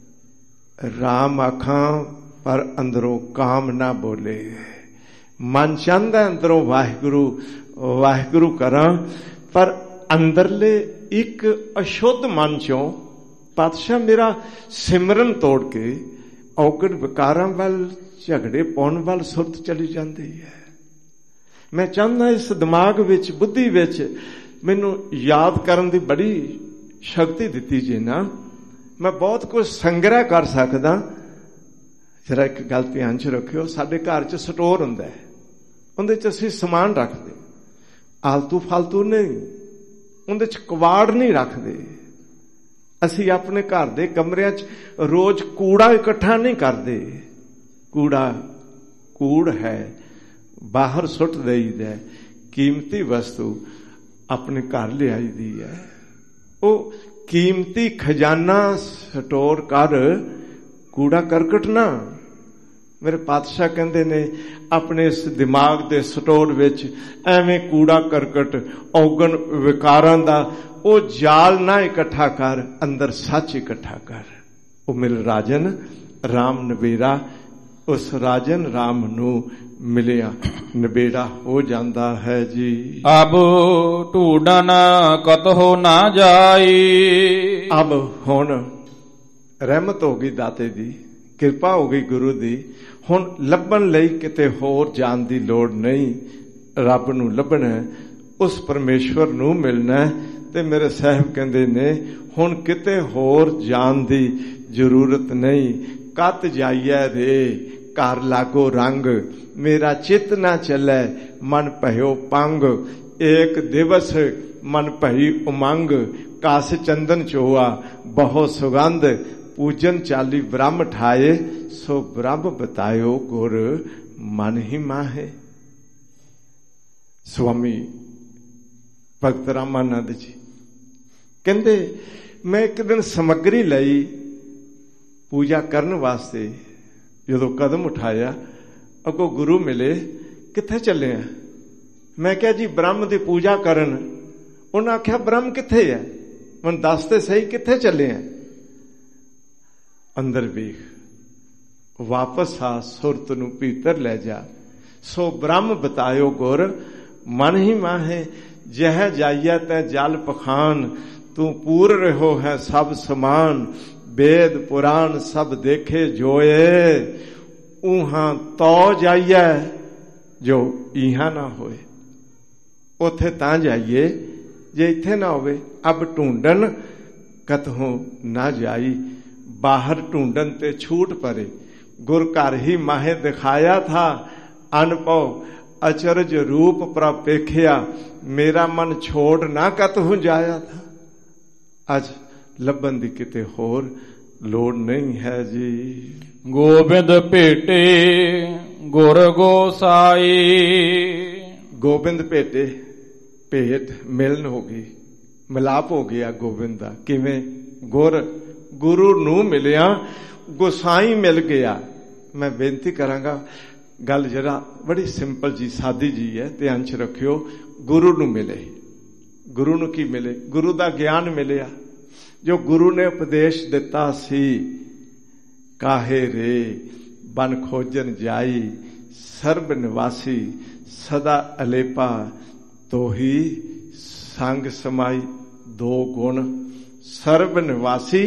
ਰਾਮ ਆਖਾਂ, ਪਰ ਅੰਦਰੋਂ ਕਾਮ ਨਾ ਬੋਲੇ। ਮਨ ਚਾਹੁੰਦਾ ਅੰਦਰੋਂ ਵਾਹਿਗੁਰੂ ਵਾਹਿਗੁਰੂ ਕਰਾਂ, ਪਰ ਅੰਦਰਲੇ ਇੱਕ ਅਸ਼ੁੱਧ ਮਨ ਚੋਂ ਪਾਤਸ਼ਾਹ ਮੇਰਾ ਸਿਮਰਨ ਤੋੜ ਕੇ ਔਗਣ ਵਿਕਾਰਾਂ ਵੱਲ, ਝਗੜੇ ਪਾਉਣ ਵੱਲ ਸੁਰਤ ਚਲੀ ਜਾਂਦੀ ਹੈ। ਮੈਂ ਚਾਹੁੰਦਾ ਇਸ ਦਿਮਾਗ ਵਿੱਚ, ਬੁੱਧੀ ਵਿੱਚ ਮੈਨੂੰ ਯਾਦ ਕਰਨ ਦੀ ਬੜੀ ਸ਼ਕਤੀ ਦਿੱਤੀ ਜੇ ਨਾ, ਮੈਂ ਬਹੁਤ ਕੁਝ ਸੰਗ੍ਰਹਿ ਕਰ ਸਕਦਾ। ਜਰਾ ਇੱਕ ਗੱਲ ਧਿਆਨ 'ਚ ਰੱਖਿਓ, ਸਾਡੇ ਘਰ 'ਚ ਸਟੋਰ ਹੁੰਦਾ ਹੈ, ਉਹਦੇ 'ਚ ਅਸੀਂ ਸਮਾਨ ਰੱਖਦੇ, ਆਲਤੂ ਫਾਲਤੂ ਨਹੀਂ, ਉਹਦੇ 'ਚ ਕਵਾੜ ਨਹੀਂ ਰੱਖਦੇ। ਅਸੀਂ ਆਪਣੇ ਘਰ ਦੇ ਕਮਰਿਆਂ 'ਚ ਰੋਜ਼ ਕੂੜਾ ਇਕੱਠਾ ਨਹੀਂ ਕਰਦੇ। ਕੂੜਾ ਕੂੜ ਹੈ, ਬਾਹਰ ਸੁੱਟ ਦੇਈਦਾ। ਕੀਮਤੀ ਵਸਤੂ ਆਪਣੇ ਘਰ ਲਿਆਈ ਦੀ ਹੈ। ਉਹ ਕੀਮਤੀ ਖਜ਼ਾਨਾ ਸਟੋਰ ਕਰ, ਕੂੜਾ ਕਰਕਟ ਨਾ। ਮੇਰੇ ਪਾਤਸ਼ਾਹ ਕਹਿੰਦੇ ਨੇ ਆਪਣੇ ਇਸ ਦਿਮਾਗ ਦੇ ਸਟੋਰ ਵਿੱਚ ਐਵੇਂ ਕੂੜਾ ਕਰਕਟ, ਔਗਣ ਵਿਕਾਰਾਂ ਦਾ ਉਹ ਜਾਲ ਨਾ ਇਕੱਠਾ ਕਰ, ਅੰਦਰ ਸੱਚ ਇਕੱਠਾ ਕਰ। ਉਹ ਮਿਲ ਰਾਜਨ ਰਾਮ ਨਵੇੜਾ, ਉਸ ਰਾਜਨ ਰਾਮ ਨੂੰ ਮਿਲਿਆ ਨਵੇੜਾ ਹੋ ਜਾਂਦਾ ਹੈ ਜੀ। ਅਬ ਢੂੰਡਨ ਕਤਹੁ ਨਾ ਜਾਈ। ਅਬ ਹੁਣ ਰਹਿਮਤ ਹੋ ਗਈ ਦਾਤੇ ਦੀ, ਕਿਰਪਾ ਹੋ ਗਈ ਗੁਰੂ ਦੀ। ਹੁਣ ਲੱਭਣ ਲਈ ਕਿਤੇ ਹੋਰ ਜਾਣ ਦੀ ਲੋੜ ਨਹੀਂ। ਰੱਬ ਨੂੰ ਲੱਭਣਾ, ਉਸ ਪਰਮੇਸ਼ਵਰ ਨੂੰ ਮਿਲਣਾ। ਤੇ ਮੇਰੇ ਸਾਹਿਬ ਕਹਿੰਦੇ ਨੇ ਹੁਣ ਕਿਤੇ ਹੋਰ ਜਾਣ ਦੀ ਜ਼ਰੂਰਤ ਨਹੀਂ। ਕਤ ਜਾਈਐ ਰੇ ਘਰ ਲਾਗੋ ਰੰਗ, ਮੇਰਾ ਚਿੱਤ ਨਾ ਚੱਲੈ ਮਨ ਭਇਓ ਪੰਗ। ਏਕ ਦਿਵਸ ਮਨ ਭਈ ਉਮੰਗ, ਕਾਸ ਚੰਦਨ ਚੋਆ ਬਹੁ ਸੁਗੰਧ। ਪੂਜਨ ਚਾਲੀ ਬ੍ਰਹਮ ਠਾਏ, ਸੋ ਬ੍ਰਹਮ ਬਤਾਇਓ ਗੁਰ ਮਨ ਹੀ ਮਾਹੇ। ਸਵਾਮੀ ਭਗਤ ਰਾਮਾਨੰਦ ਜੀ ਕਹਿੰਦੇ ਮੈਂ ਇੱਕ ਦਿਨ ਸਮੱਗਰੀ ਲਈ ਪੂਜਾ ਕਰਨ ਵਾਸਤੇ ਜਦੋਂ ਕਦਮ ਉਠਾਇਆ, ਅੱਗੋਂ ਗੁਰੂ ਮਿਲੇ, ਕਿੱਥੇ ਚੱਲੇ ਆ? ਮੈਂ ਕਿਹਾ ਜੀ ਬ੍ਰਹਮ ਦੀ ਪੂਜਾ ਕਰਨ। ਉਹਨਾਂ ਆਖਿਆ ਬ੍ਰਹਮ ਕਿੱਥੇ ਹੈ? ਮੈਨੂੰ ਦੱਸ ਤੇ ਸਹੀ, ਕਿੱਥੇ ਚੱਲੇ ਆ? ਅੰਦਰ ਵੇਖ, ਵਾਪਸ ਆ, ਸੁਰਤ ਨੂੰ ਭੀਤਰ ਲੈ ਜਾ। ਸੋ ਬ੍ਰਹਮ ਬਤਾਇਓ ਗੁਰ ਮਨ ਹੀ ਮਾਹੇ। ਜਹ ਜਾਈਆ ਤੈ ਜਲ ਪਖਾਨ, ਤੂੰ ਪੂਰ ਰਹੋ ਹੈ ਸਭ ਸਮਾਨ। वेद पुराण सब देखे जोए, ऊहा तो जाइए जो इहा ना होए। उथे तां जाइए जे इथे ना होवे। अब ढूंढन कतहों ना जाई, बाहर ढूंढन ते छूट परे। गुर घर ही माहे दिखाया था, अनपव अचरज रूप प्रपेखिया। मेरा मन छोड़ ना कतहों जाया था। अज ਲੱਭਣ ਦੀ ਕਿਤੇ ਹੋਰ ਲੋੜ ਨਹੀਂ ਹੈ ਜੀ। ਗੋਬਿੰਦ ਭੇਟੇ ਗੁਰ ਗੋਸਾਈ। ਗੋਬਿੰਦ ਭੇਟੇ, ਭੇਟ ਮਿਲਨ ਹੋ ਗਈ, ਮਿਲਾਪ ਹੋ ਗਿਆ ਗੋਬਿੰਦ ਦਾ। ਕਿਵੇਂ? ਗੁਰੂ ਨੂੰ ਮਿਲਿਆ, ਗੋਸਾਈ ਮਿਲ ਗਿਆ। ਮੈਂ ਬੇਨਤੀ ਕਰਾਂਗਾ, ਗੱਲ ਜਰਾ ਬੜੀ ਸਿੰਪਲ ਜੀ, ਸਾਦੀ ਜੀ ਹੈ, ਧਿਆਨ 'ਚ ਰੱਖਿਓ। ਗੁਰੂ ਨੂੰ ਮਿਲੇ। ਗੁਰੂ ਨੂੰ ਕੀ ਮਿਲੇ? ਗੁਰੂ ਦਾ ਗਿਆਨ ਮਿਲਿਆ। ਜੋ ਗੁਰੂ ਨੇ ਉਪਦੇਸ਼ ਦਿੱਤਾ ਸੀ, ਕਾਹੇ ਰੇ ਬਨ ਖੋਜਨ ਜਾਈ, ਸਰਬ ਨਿਵਾਸੀ ਸਦਾ ਅਲੇਪਾ। ਤੋਹੀ ਸੰਗ ਸਮਾਈ ਦੋ ਗੁਣ, ਸਰਬ ਨਿਵਾਸੀ,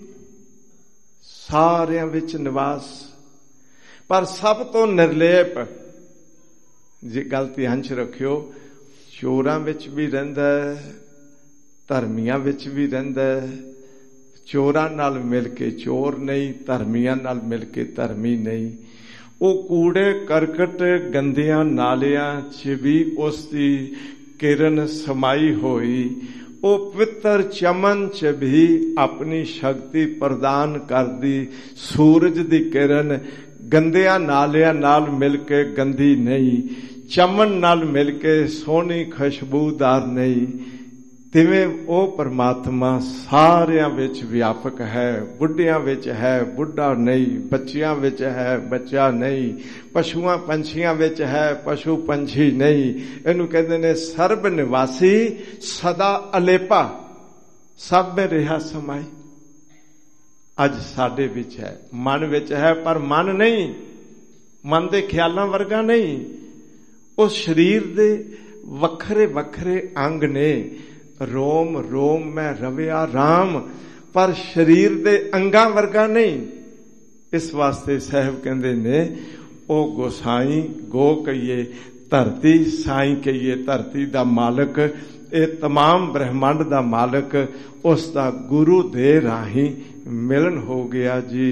ਸਾਰਿਆਂ ਵਿੱਚ ਨਿਵਾਸ, ਪਰ ਸਭ ਤੋਂ ਨਿਰਲੇਪ। ਜੇ ਗੱਲ ਧਿਆਨ 'ਚ ਰੱਖਿਓ, ਚੋਰਾਂ ਵਿੱਚ ਵੀ ਰਹਿੰਦਾ, ਧਰਮੀਆਂ ਵਿੱਚ ਵੀ ਰਹਿੰਦਾ। ਚੋਰਾਂ ਨਾਲ ਮਿਲ ਕੇ ਚੋਰ ਨਹੀਂ, ਧਰਮੀਆਂ ਨਾਲ ਮਿਲ ਕੇ ਧਰਮੀ ਨਹੀਂ। ਉਹ ਕੂੜੇ ਕਰਕਟ ਗੰਦਿਆਂ ਨਾਲਿਆਂ 'ਚ ਵੀ ਉਸ ਦੀ ਕਿਰਨ ਸਮਾਈ ਹੋਈ। ਉਹ ਪਵਿੱਤਰ ਚਮਨ 'ਚ ਵੀ ਆਪਣੀ ਸ਼ਕਤੀ ਪ੍ਰਦਾਨ ਕਰਦੀ। ਸੂਰਜ ਦੀ ਕਿਰਨ ਗੰਦਿਆਂ ਨਾਲਿਆਂ ਨਾਲ ਮਿਲ ਕੇ ਗੰਦੀ ਨਹੀਂ, ਚਮਨ ਨਾਲ ਮਿਲ ਕੇ ਸੋਹਣੀ ਖੁਸ਼ਬੂਦਾਰ ਨਹੀਂ। ਤਿਵੇਂ ਉਹ ਪਰਮਾਤਮਾ ਸਾਰਿਆਂ ਵਿੱਚ ਵਿਆਪਕ ਹੈ। ਬੁੱਢਿਆਂ ਵਿੱਚ ਹੈ, ਬੁੱਢਾ ਨਹੀਂ। ਬੱਚਿਆਂ ਵਿੱਚ ਹੈ, ਬੱਚਾ ਨਹੀਂ। ਪਸ਼ੂਆਂ ਪੰਛੀਆਂ ਵਿੱਚ ਹੈ, ਪਸ਼ੂ ਪੰਛੀ ਨਹੀਂ। ਇਹਨੂੰ ਕਹਿੰਦੇ ਨੇ ਸਰਬ ਨਿਵਾਸੀ ਸਦਾ ਅਲੇਪਾ, ਸਭ ਵਿੱਚ ਰਿਹਾ ਸਮਾਈ। ਅੱਜ ਸਾਡੇ ਵਿੱਚ ਹੈ, ਮਨ ਵਿੱਚ ਹੈ, ਪਰ ਮਨ ਨਹੀਂ, ਮਨ ਦੇ ਖਿਆਲਾਂ ਵਰਗਾ ਨਹੀਂ। ਉਸ ਸਰੀਰ ਦੇ ਵੱਖਰੇ ਵੱਖਰੇ ਅੰਗ ਨੇ। ਰੋਮ ਰੋਮ ਮੈਂ ਰਵਿਆ ਰਾਮ, ਪਰ ਸਰੀਰ ਦੇ ਅੰਗਾਂ ਵਰਗਾ ਨਹੀਂ। ਇਸ ਵਾਸਤੇ ਸਾਹਿਬ ਕਹਿੰਦੇ ਨੇ ਉਹ ਗੋਸਾਈ, ਗੋ ਕਹੀਏ ਧਰਤੀ, ਸਾਈਂ ਕਹੀਏ ਧਰਤੀ ਦਾ ਮਾਲਕ, ਇਹ तमाम ਬ੍ਰਹਿਮੰਡ ਦਾ ਮਾਲਕ, ਉਸ ਦਾ ਗੁਰੂ ਦੇ ਰਾਹੀਂ ਮਿਲਨ ਹੋ ਗਿਆ ਜੀ।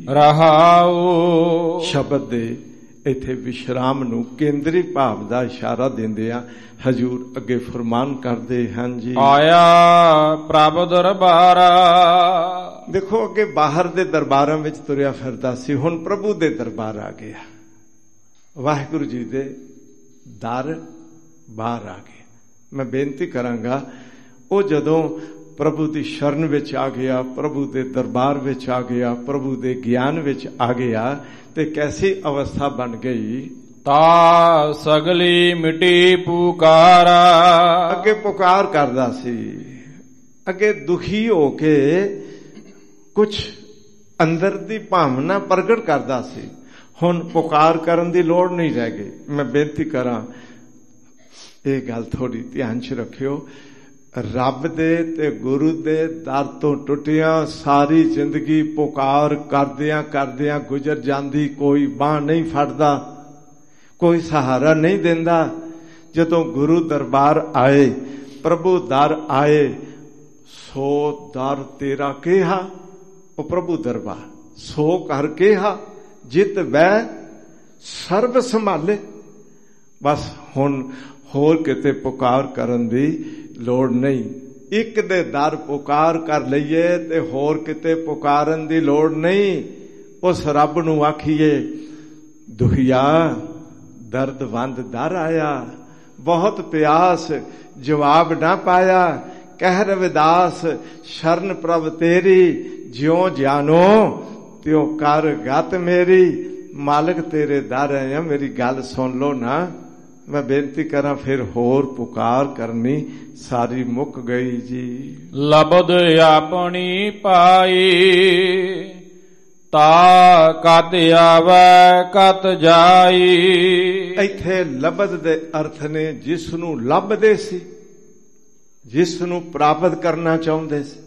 ਰਹਾਉ ਸ਼ਬਦ ਦੇ ਇੱਥੇ ਵਿਸ਼ਰਾਮ ਨੂੰ ਕੇਂਦਰੀ ਭਾਵ ਦਾ ਇਸ਼ਾਰਾ ਦਿੰਦੇ ਆ ਹਜੂਰ ਅੱਗੇ ਫਰਮਾਨ ਕਰਦੇ ਹਨ ਜੀ। ਆਇਆ ਪ੍ਰਭ ਦਰਬਾਰਾ। ਦੇਖੋ ਅੱਗੇ ਬਾਹਰ ਦੇ ਦਰਬਾਰਾਂ ਵਿੱਚ ਤੁਰਿਆ ਫਿਰਦਾ ਸੀ, ਹੁਣ ਪ੍ਰਭੂ ਦੇ ਦਰਬਾਰ ਆ ਗਿਆ। ਵਾਹਿਗੁਰੂ ਜੀ ਦੇ ਦਰ ਬਾਹਰ ਆ ਗਿਆ। ਮੈਂ ਬੇਨਤੀ ਕਰਾਂਗਾ, ਉਹ ਜਦੋਂ ਪ੍ਰਭੂ ਦੀ ਸ਼ਰਨ ਵਿੱਚ ਆ ਗਿਆ, ਪ੍ਰਭੂ ਦੇ ਦਰਬਾਰ ਵਿੱਚ ਆ ਗਿਆ, ਪ੍ਰਭੂ ਦੇ ਗਿਆਨ ਵਿੱਚ ਆ ਗਿਆ, ਤੇ ਕੈਸੀ ਅਵਸਥਾ ਬਣ ਗਈ। ਤਾ ਸਗਲੀ ਮਿਟੀ ਪੁਕਾਰਾ। ਅੱਗੇ ਪੁਕਾਰ ਕਰਦਾ ਸੀ, ਅੱਗੇ ਦੁਖੀ ਹੋ ਕੇ ਕੁਝ ਅੰਦਰ ਦੀ ਭਾਵਨਾ ਪ੍ਰਗਟ ਕਰਦਾ ਸੀ। ਹੁਣ ਪੁਕਾਰ ਕਰਨ ਦੀ ਲੋੜ ਨਹੀਂ ਰਹਿ ਗਈ। ਮੈਂ ਬੇਨਤੀ ਕਰਾਂ, ਇਹ ਗੱਲ ਥੋੜੀ ਧਿਆਨ 'ਚ ਰੱਖਿਓ। ਰੱਬ ਦੇ ਤੇ ਗੁਰੂ ਦੇ ਦਰ ਤੋਂ ਟੁੱਟਿਆ ਸਾਰੀ ਜ਼ਿੰਦਗੀ ਪੁਕਾਰ ਕਰਦਿਆਂ ਕਰਦਿਆਂ ਗੁਜ਼ਰ ਜਾਂਦੀ। ਕੋਈ ਬਾਂਹ ਨਹੀਂ ਫੜਦਾ, ਕੋਈ ਸਹਾਰਾ ਨਹੀਂ ਦਿੰਦਾ। ਜਦੋਂ ਗੁਰੂ ਦਰਬਾਰ ਆਏ, ਪ੍ਰਭੂ ਦਰ ਆਏ, ਸੋ ਦਰ ਤੇਰਾ ਕਿਹਾ। ਉਹ ਪ੍ਰਭੂ ਦਰਬਾਰ ਸੋ ਕਰ ਕਿਹਾ, ਜਿਤ ਵੈ ਸਰਬ ਸੰਭਾਲੇ। ਬਸ ਹੁਣ ਹੋਰ ਕਿਤੇ ਪੁਕਾਰ ਕਰਨ ਦੀ ਲੋੜ ਨਹੀਂ। ਇੱਕ ਦੇ ਦਰ ਪੁਕਾਰ ਕਰ ਲਈਏ ਤੇ ਹੋਰ ਕਿਤੇ ਪੁਕਾਰਨ ਦੀ ਲੋੜ ਨਹੀਂ। ਉਸ ਰੱਬ ਨੂੰ ਆਖੀਏ, ਦੁਖੀਆ ਦਰਦਵੰਦ ਦਰ ਆਇਆ, ਬਹੁਤ ਪਿਆਸ ਜਵਾਬ ਨਾ ਪਾਇਆ। ਕਹਿ ਰਵਿਦਾਸ ਸ਼ਰਨ ਪ੍ਰਭ ਤੇਰੀ, ਜਿਉ ਜਾਨੋ ਤਿਉ ਕਰ ਗਤ ਮੇਰੀ। ਮਾਲਕ ਤੇਰੇ ਦਰ ਆਇਆ, ਮੇਰੀ ਗੱਲ ਸੁਣ ਲੋ ਨਾ। ਮੈਂ ਬੇਨਤੀ ਕਰਾਂ, ਫਿਰ ਹੋਰ ਪੁਕਾਰ ਕਰਨੀ ਸਾਰੀ ਮੁੱਕ ਗਈ ਜੀ। ਲਬਦ ਆਪਣੀ ਪਾਈ, ਤਾ ਕਤ ਆਵੈ ਕਤ ਜਾਈ। ਇੱਥੇ ਲਬਦ ਦੇ ਅਰਥ ਨੇ ਜਿਸ ਨੂੰ ਲੱਭਦੇ ਸੀ, ਜਿਸ ਨੂੰ ਪ੍ਰਾਪਤ ਕਰਨਾ ਚਾਹੁੰਦੇ ਸੀ।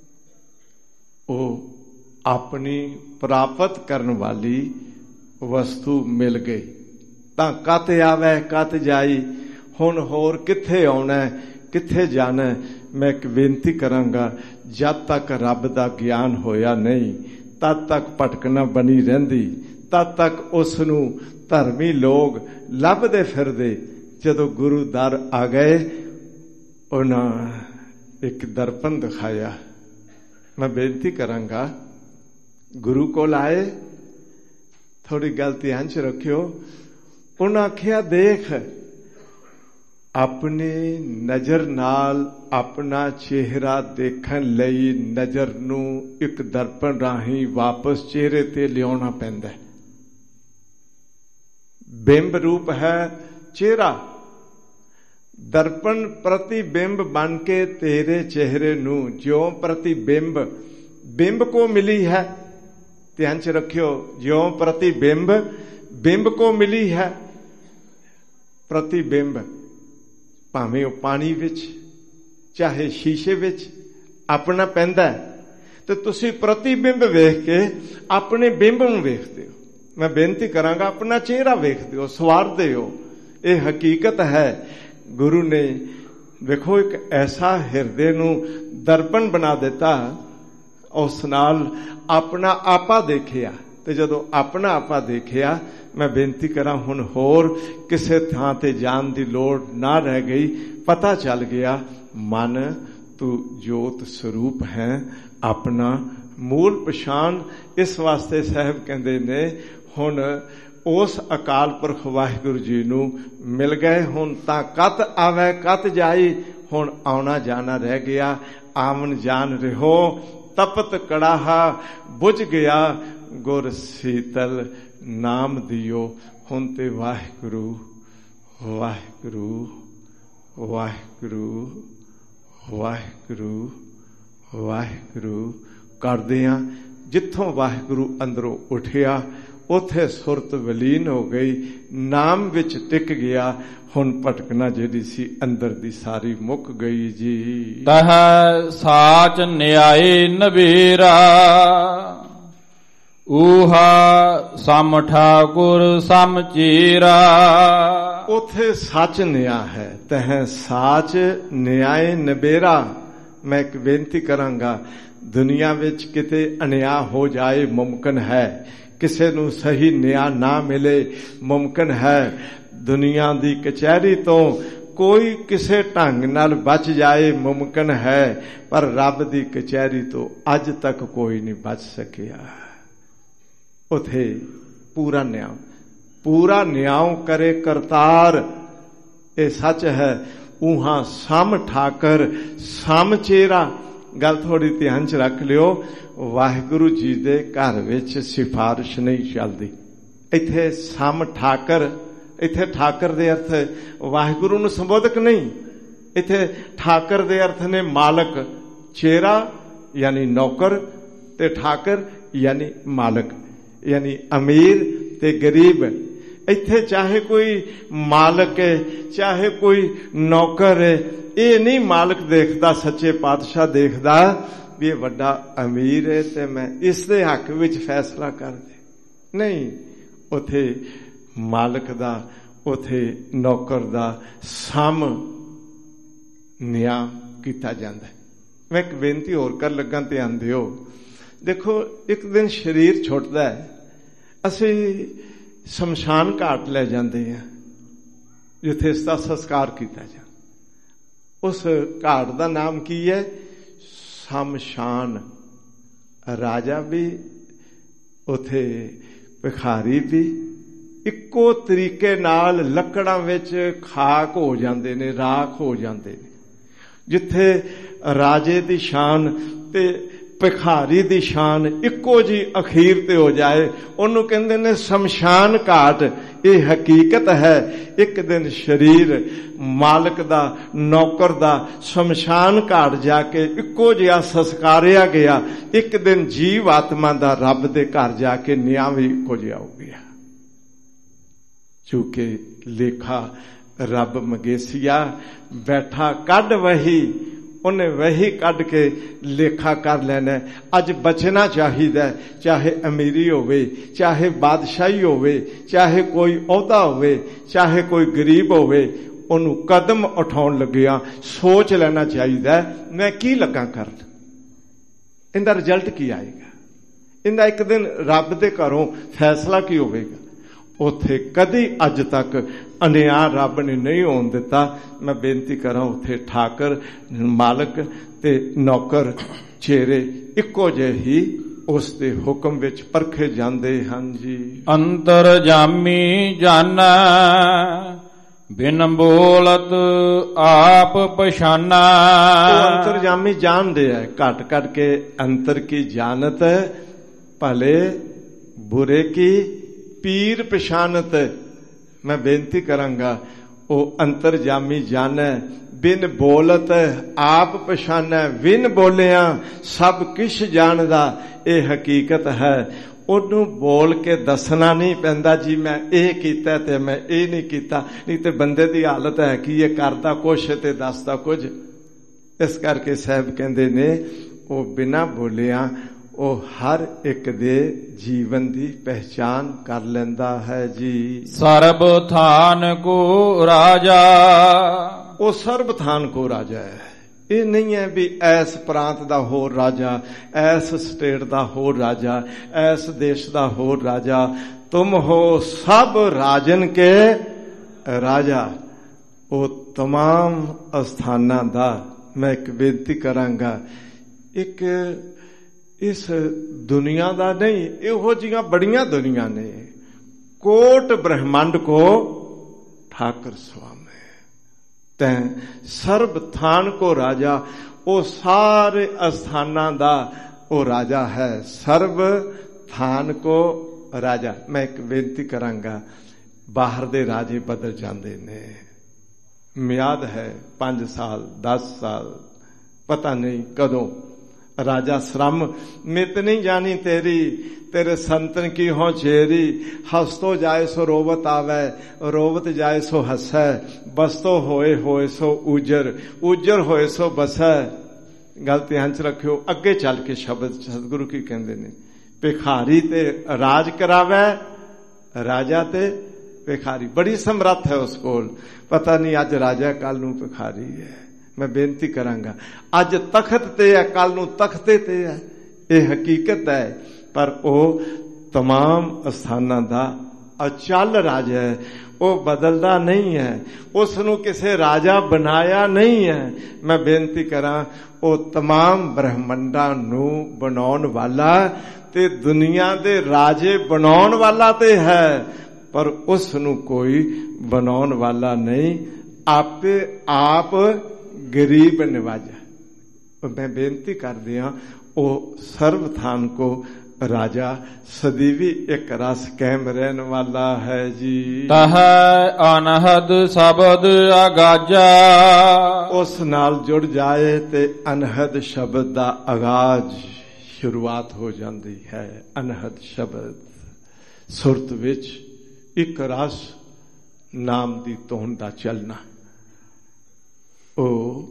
ਉਹ ਆਪਣੀ ਪ੍ਰਾਪਤ ਕਰਨ ਵਾਲੀ ਵਸਤੂ ਮਿਲ ਗਈ ਤਾਂ ਕਤ ਆਵੈ ਕਤ ਜਾਈ। ਹੁਣ ਹੋਰ ਕਿੱਥੇ ਆਉਣਾ, ਕਿੱਥੇ ਜਾਣਾ। ਮੈਂ ਇੱਕ ਬੇਨਤੀ ਕਰਾਂਗਾ, ਜਦ ਤੱਕ ਰੱਬ ਦਾ ਗਿਆਨ ਹੋਇਆ ਨਹੀਂ, ਤਦ ਤੱਕ ਭਟਕਣਾ ਬਣੀ ਰਹਿੰਦੀ। ਤਦ ਤੱਕ ਉਸ ਨੂੰ ਧਰਮੀ ਲੋਕ ਲੱਭਦੇ ਫਿਰਦੇ। ਜਦੋਂ ਗੁਰੂ ਦਰ ਆ ਗਏ, ਉਹਨਾਂ ਇੱਕ ਦਰਪਣ ਦਿਖਾਇਆ। ਮੈਂ ਬੇਨਤੀ ਕਰਾਂਗਾ, ਗੁਰੂ ਕੋਲ ਆਏ, ਥੋੜੀ ਗੱਲ ਧਿਆਨ 'ਚ ਰੱਖਿਓ। ਉਹਨਾਂ ਆਖਿਆ, ਦੇਖ, ਆਪਣੀ ਨਜ਼ਰ ਨਾਲ ਆਪਣਾ ਚਿਹਰਾ ਦੇਖਣ ਲਈ ਨਜ਼ਰ ਨੂੰ ਇੱਕ ਦਰਪਣ ਰਾਹੀਂ ਵਾਪਸ ਚਿਹਰੇ ਤੇ ਲਿਆਉਣਾ ਪੈਂਦਾ। ਬਿੰਬ ਰੂਪ ਹੈ ਚਿਹਰਾ। ਦਰਪਣ ਪ੍ਰਤੀਬਿੰਬ ਬਣ ਕੇ ਤੇਰੇ ਚਿਹਰੇ ਨੂੰ ਜਿਉਂ ਪ੍ਰਤੀਬਿੰਬ ਬਿੰਬ ਕੋ ਮਿਲੀ ਹੈ। ਧਿਆਨ 'ਚ ਰੱਖਿਓ, ਜਿਉਂ ਪ੍ਰਤੀਬਿੰਬ ਬਿੰਬ ਕੋ ਮਿਲੀ ਹੈ। ਪ੍ਰਤੀਬਿੰਬ ਭਾਵੇਂ ਉਹ ਪਾਣੀ ਵਿੱਚ ਚਾਹੇ ਸ਼ੀਸ਼ੇ ਵਿੱਚ ਆਪਣਾ ਪੈਂਦਾ, ਤੇ ਤੁਸੀਂ ਪ੍ਰਤੀਬਿੰਬ ਵੇਖ ਕੇ ਆਪਣੇ ਬਿੰਬ ਨੂੰ ਵੇਖਦੇ ਹੋ। ਮੈਂ ਬੇਨਤੀ ਕਰਾਂਗਾ, ਆਪਣਾ ਚਿਹਰਾ ਵੇਖਦੇ ਹੋ, ਸਵਾਰਦੇ ਹੋ। ਇਹ ਹਕੀਕਤ ਹੈ। ਗੁਰੂ ਨੇ ਵੇਖੋ ਇੱਕ ਐਸਾ ਹਿਰਦੇ ਨੂੰ ਦਰਪਣ ਬਣਾ ਦਿੱਤਾ, ਉਸ ਨਾਲ ਆਪਣਾ ਆਪਾ ਦੇਖਿਆ। ਤੇ ਜਦੋਂ ਆਪਣਾ ਆਪਾ ਦੇਖਿਆ, ਮੈਂ ਬੇਨਤੀ ਕਰਾਂ, ਹੁਣ ਹੋਰ ਕਿਸੇ ਥਾਂ ਤੇ ਜਾਣ ਦੀ ਲੋੜ ਨਾ ਰਹਿ ਗਈ। ਪਤਾ ਚੱਲ ਗਿਆ, ਮਨ तू जोत स्वरूप है अपना मूल पछाण। इस वास्ते साहब कहते ने हुण उस अकाल पुरख वाहिगुरु जी नूं मिल गए, हुण तां कत आवे कत जाई, हुण आउणा जाना रह गया, आवन जान रहो, तपत कड़ाहा बुझ गया, गुर शीतल नाम दियो। हुण ते वाहिगुरु वाहिगुरु वाहिगुरु वाहिगुरु वाहिगुरु करदे आ। जिथों वाहिगुरु अंदरों उठिया उथे सुरत वलीन हो गई, नाम विच टिक गया। हुण भटकना जिहड़ी सी अंदर दी सारी मुक गई जी। तह साच न्याय नबेरा, ऊहा सम ठाकुर सम चेरा। उथे सच न्या है, तह साच न्याय नबेरा। मैं एक बेनती करांगा, दुनिया विच किते अन्याय हो जाए मुमकिन है, किसे नूं सही न्याय ना मिले मुमकिन है। दुनिया दी कचहरी तो कोई किसे ढंग नाल बच जाए मुमकिन है, पर रब दी कचहरी तो अज तक कोई नहीं बच सकिया। उथे पूरा न्याय करे करतार, ये सच है। ऊहा सम ठाकर सम चेरा। गल थोड़ी ध्यान च रख लियो, वाहिगुरु जी दे घर विच सिफारिश नहीं चलदी। इत्थे सम ठाकर, इत्थे ठाकर दे अर्थ वाहिगुरु नूं संबोधक नहीं, इत्थे ठाकर दे अर्थ ने मालक, चेरा यानी नौकर ते ठाकर यानी मालक, यानी अमीर ते गरीब। इत्थे चाहे कोई मालक है चाहे कोई नौकर है, ये नहीं मालक देखदा, सच्चे पातशाह देखदा भी ये वड्डा अमीर है ते मैं इस दे हक विच फैसला कर दे। नहीं, उथे मालक दा उथे नौकर दा सम न्याय कीता जांदा है। मैं एक बेनती होर कर लगा, ध्यान दिओ। देखो एक दिन शरीर छुटदा है, असीं शमशान घाट ले जाते हैं जिथे इसका संस्कार किया जा। उस घाट का नाम की है? शमशान। राजा भी उथे भिखारी भी इक्को तरीके नाल लकड़ां विच खाक हो जाते ने, राख हो जाते ने। जिथे राजे दी शान ते भिखारी दी शान इक्को जी अखीर ते हो जाए, उन्होंने कहते ने शमशान घाट। ये हकीकत है। एक दिन शरीर मालक दा नौकर दा शमशान घाट जाके इक्को जिहा संस्कारिया गया। एक दिन जीव आत्मा दा रब दे घर जाके न्याय भी इक्को जिहा हो गया। चूंकि लेखा रब मगेसिया बैठा कढ़ वही, उन्हें वही कढ़ के लेखा कर लेना। अज बचना चाहिए, चाहे अमीरी होवे, चाहे बादशाही होवे, चाहे कोई ओहदा होवे, चाहे कोई गरीब होवे, उन्हों कदम उठाउण लग्गिया सोच लेना चाहिए मैं की लगा कर, इनका रिजल्ट की आएगा, इनका एक दिन रब दे घरों फैसला की होवेगा। उथे कदी अज तक अन्याय रब ने नहीं होने दिता। मैं बेनती करा, उथे ठाकर मालक ते नौकर चेहरे इक्को जिहे ही उस दे हुक्म विच परखे जांदे हन जी। अंतर जामी जाना बिन बोलत आप पछाना। अंतर जामी जान दे है, घट घट के अंतर की जानत, भले बुरे की पीर पछानत। मैं बेनती करांगा, ओ अंतर जामी जाने बिन बोलत आप पछाने। बिन बोलिया सब किश जानदा, ये हकीकत है। ओनू बोल के दसना नहीं पैंदा जी मैं ये कीता ते मैं ये नहीं कीता, नहीं ते बंदे दी हालत है कि ये करदा कुछ ते दसदा कुछ। इस करके साहब कहंदे ने ओ बिना बोलिया ओ हर एक दे जीवन दी पहचान कर लेंदा है जी। सर्ब थान को राजा, ओ सर्ब थान को राजा है। ये नहीं है भी ऐस प्रांत दा होर राजा, ऐस स्टेट दा होर राजा, ऐस देश दा होर राजा। तुम हो सब राजन के राजा। ओ तमाम स्थानां दा मैं एक बेनती करांगा, एक इस दुनिया दा नहीं, इहो जिहियां बड़ियां दुनिया ने, कोट ब्रह्मंड को ठाकर स्वामी, तैं सर्ब थान को राजा, वो सारे अस्थानां दा वो राजा है, सर्ब थान को राजा। मैं एक बेनती करांगा, बाहर दे राजे बदल जाते ने, मियाद है 5 साल 10 साल, पता नहीं कदों राजा श्रम, मित नहीं जानी तेरी, तेरे संतन की हो चेरी, हस तो जाए सो रोवत आवे, रोवत जाए सो हसै, बस तो होए होए सो उजर, उजर होए सो बसै। गल ध्यान च रखियो, अगे चल के शब्द सतगुरु की कहते ने, भिखारी ते राज करावे, राजा ते भिखारी। बड़ी समर्थ है उस कोल, पता नहीं अज राजा कल नूं भिखारी है। मैं बेनती करांगा, अज तखत ते है कल नूं तख्ते ते है, यह हकीकत है, पर वो तमाम स्थानां दा अचल राजा है, वो बदलदा नहीं है, उसनूं किसे राजा बनाया नहीं है। मैं बेनती करां, वो तमाम ब्रह्मंडां नूं बनाउण वाला ते दुनिया दे राजे बनाउण वाला ते है, पर उसनूं कोई बनाउण वाला नहीं, आपे आप गरीब नवाजा। मैं बेनती कर दिया, वो सर्वथान को राजा सदीवी एक रस कैम रहन वाला है जी। तह अनहद शब्द अगाजा, उस नाल जुड़ जाए ते अनहद शब्द दा आगाज शुरुआत हो जाती है। अनहद शब्द सुरत विच एक रस नाम दी धुन दा चलना, ओ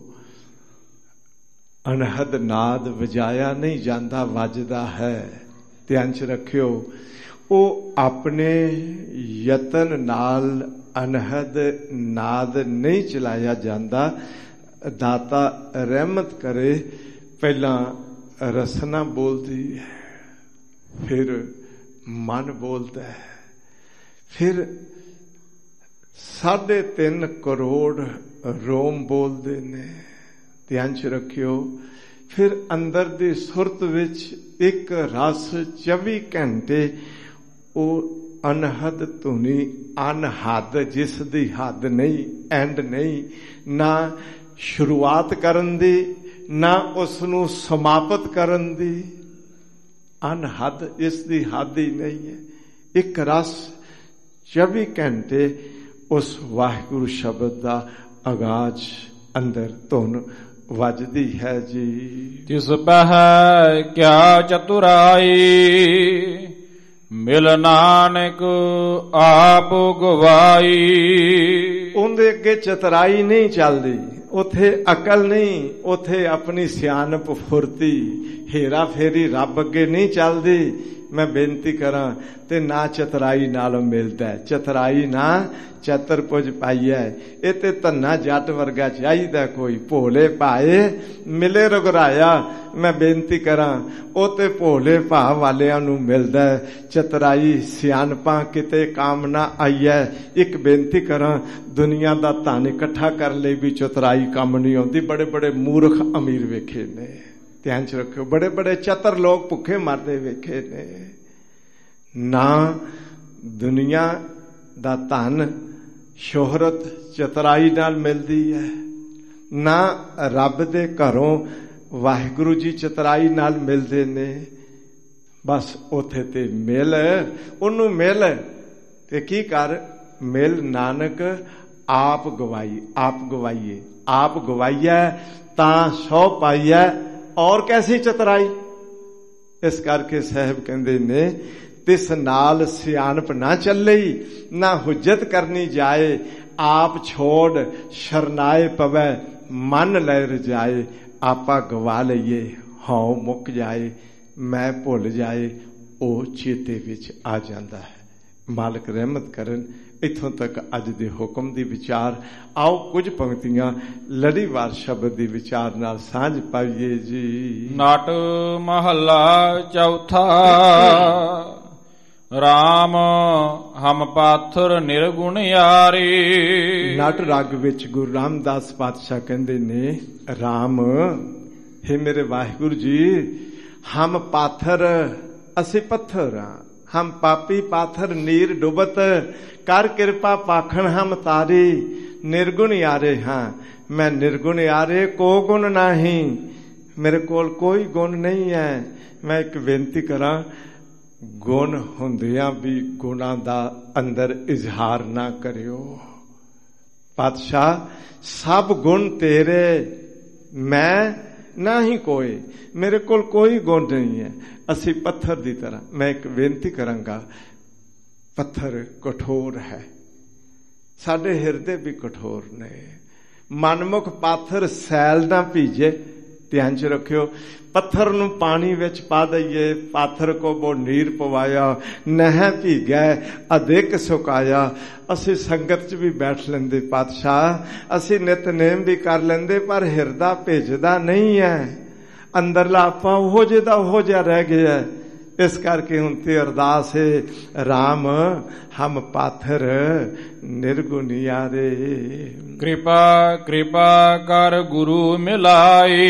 अनहद नाद वजाया नहीं जाता, वजदा है। ध्यान च रखियो, वो अपने यतन नाल अनहद नाद नहीं चलाया जाता, दाता रहमत करे। पहला रसना बोलती है, फिर मन बोलता है, फिर 3.5 करोड़ रोम बोलते ने। ध्यान च रखियो, फिर अंदर दी सुरत विच एक रस 24 घंटे वो अनहद धुनी, अनहद जिस दी हद नहीं, एंड नहीं, ना शुरुआत करन दी, ना उसनू समाप्त करन दी। अनहद इस दी हद ही नहीं है। एक रस 24 घंटे उस वाहिगुरु शब्द दा आगाज अंदर धुन वजदी है जी। तिस बह क्या चतुराई, मिल नानक आप गवाई। उनदे अगे चतुराई नहीं चलदी, उथे अकल नहीं, उथे अपनी सियानप फुरती हेरा फेरी रब अगे नहीं चलदी। मैं बेनती करा, ते ना चतुराई नाल मिलदा है, चतुराई ना चतुरपुज पाइया। ये ते धन्ना जट वर्गा चाहिदा, कोई भोले भाए मिले रघुराया। मैं बेनती करा, ओ ते भोले भाव वालियां नूं मिलदा है, चतुराई सियानपा किते काम ना आई है। एक बेनती करा, दुनिया दा धन इकट्ठा कर ले भी चतुराई काम नहीं आउंदी। बड़े बड़े मूर्ख अमीर वेखे ने, ध्यान च रखियो, बड़े बड़े चतर लोग भुखे मरदे वेखे ने। ना दुनिया दा धन शोहरत चतुराई नाल मिलदी है, ना रब दे घरों वाहिगुरु जी चतुराई नाल मिलदे ने। बस उथे ते मिल, उन्नू मिल ते की कर, मिल नानक आप गवाई। आप गवाइए, आप गवाइया तां सौ पाइया, और कैसी चतुराई। इस करके साहब कहते ने, तिस नाल सियानप ना चलई, ना हुज्जत करनी जाए। आप छोड़ शरनाए पवै, मन लहर जाए। आपा गवा लईए, हाउ मुक जाए, मैं भुल जाए, ओ चेते विच आ जाता है। मालक रहमत करन। इथों तक अज दे हुक्म दी विचार। आओ कुछ पंक्तियां लड़ीवार शब्द दी विचार नाल सांझ पाइए जी। नाट महला चौथा, ਰਾਮ ਹਮ ਪਾਥਰ ਨਿਰਗੁਣਿਆਰੇ। ਨਟ ਰਗ ਵਿੱਚ ਗੁਰੂ ਰਾਮਦਾਸ ਪਾਤਸ਼ਾਹ ਕਹਿੰਦੇ ਨੇ, ਰਾਮ हे ਮੇਰੇ ਵਾਹਿਗੁਰੂ ਜੀ, ਹਮ ਪਾਥਰ, ਅਸੀਂ ਪੱਥਰ ਹਾਂ। ਹਮ ਪਾਪੀ ਪਾਥਰ ਨੀਰ ਡੁਬਤ, ਕਰ ਕਿਰਪਾ ਪਾਖਣ ਹਮ ਤਾਰੀ। ਨਿਰਗੁਣਿਆਰੇ ਹਾਂ, ਮੈਂ ਨਿਰਗੁਣਿਆਰੇ ਕੋ ਗੁਣ ਨਹੀਂ, ਮੇਰੇ ਕੋਲ ਕੋਈ ਗੁਣ ਨਹੀਂ ਹੈ। ਮੈਂ ਇੱਕ ਬੇਨਤੀ ਕਰਾਂ, ਗੁਣ ਹੁੰਦਿਆਂ ਵੀ ਗੁਣਾਂ ਦਾ ਅੰਦਰ ਇਜ਼ਹਾਰ ਨਾ ਕਰਿਓ। ਪਾਤਸ਼ਾਹ ਸਭ ਗੁਣ ਤੇਰੇ, ਮੈਂ ਨਾ ਹੀ ਕੋਈ, ਮੇਰੇ ਕੋਲ ਕੋਈ ਗੁਣ ਨਹੀਂ ਹੈ। ਅਸੀਂ ਪੱਥਰ ਦੀ ਤਰ੍ਹਾਂ। ਮੈਂ ਇੱਕ ਬੇਨਤੀ ਕਰਾਂਗਾ, ਪੱਥਰ ਕਠੋਰ ਹੈ, ਸਾਡੇ ਹਿਰਦੇ ਵੀ ਕਠੋਰ ਨੇ। ਮਨਮੁਖ ਪਾਥਰ ਸੈਲ ਨਾ ਭੀਜੇ, ਧਿਆਨ ਚ ਰੱਖਿਓ। ਪੱਥਰ ਨੂੰ ਪਾਣੀ ਵਿੱਚ ਪਾ ਦਈਏ, ਪਾਥਰ ਕੋ ਬੋ ਨੀਰ ਪਵਾਇਆ, ਨਹਿ ਭੀਗੈ ਅਧਿਕ ਸੁਕਾਇਆ। ਅਸੀਂ ਸੰਗਤ ਚ ਵੀ ਬੈਠ ਲੈਂਦੇ ਪਾਤਸ਼ਾਹ, ਅਸੀਂ ਨਿਤਨੇਮ ਵੀ ਕਰ ਲੈਂਦੇ, ਪਰ ਹਿਰਦਾ ਭੇਜਦਾ ਨਹੀਂ ਹੈ। ਅੰਦਰਲਾ ਆਪਾਂ ਉਹੋ ਜਿਹੇ ਦਾ ਉਹੋ ਜਿਹਾ ਰਹਿ ਗਿਆ। ਇਸ ਕਰਕੇ ਹੁਣ ਤੇ ਅਰਦਾਸ ਹੈ, ਰਾਮ ਹਮ ਪਾਥਰ ਨਿਰਗੁਣਿਆਰੇ। ਕਿਰਪਾ ਕਿਰਪਾ ਕਰ ਗੁਰੂ ਮਿਲਾਏ,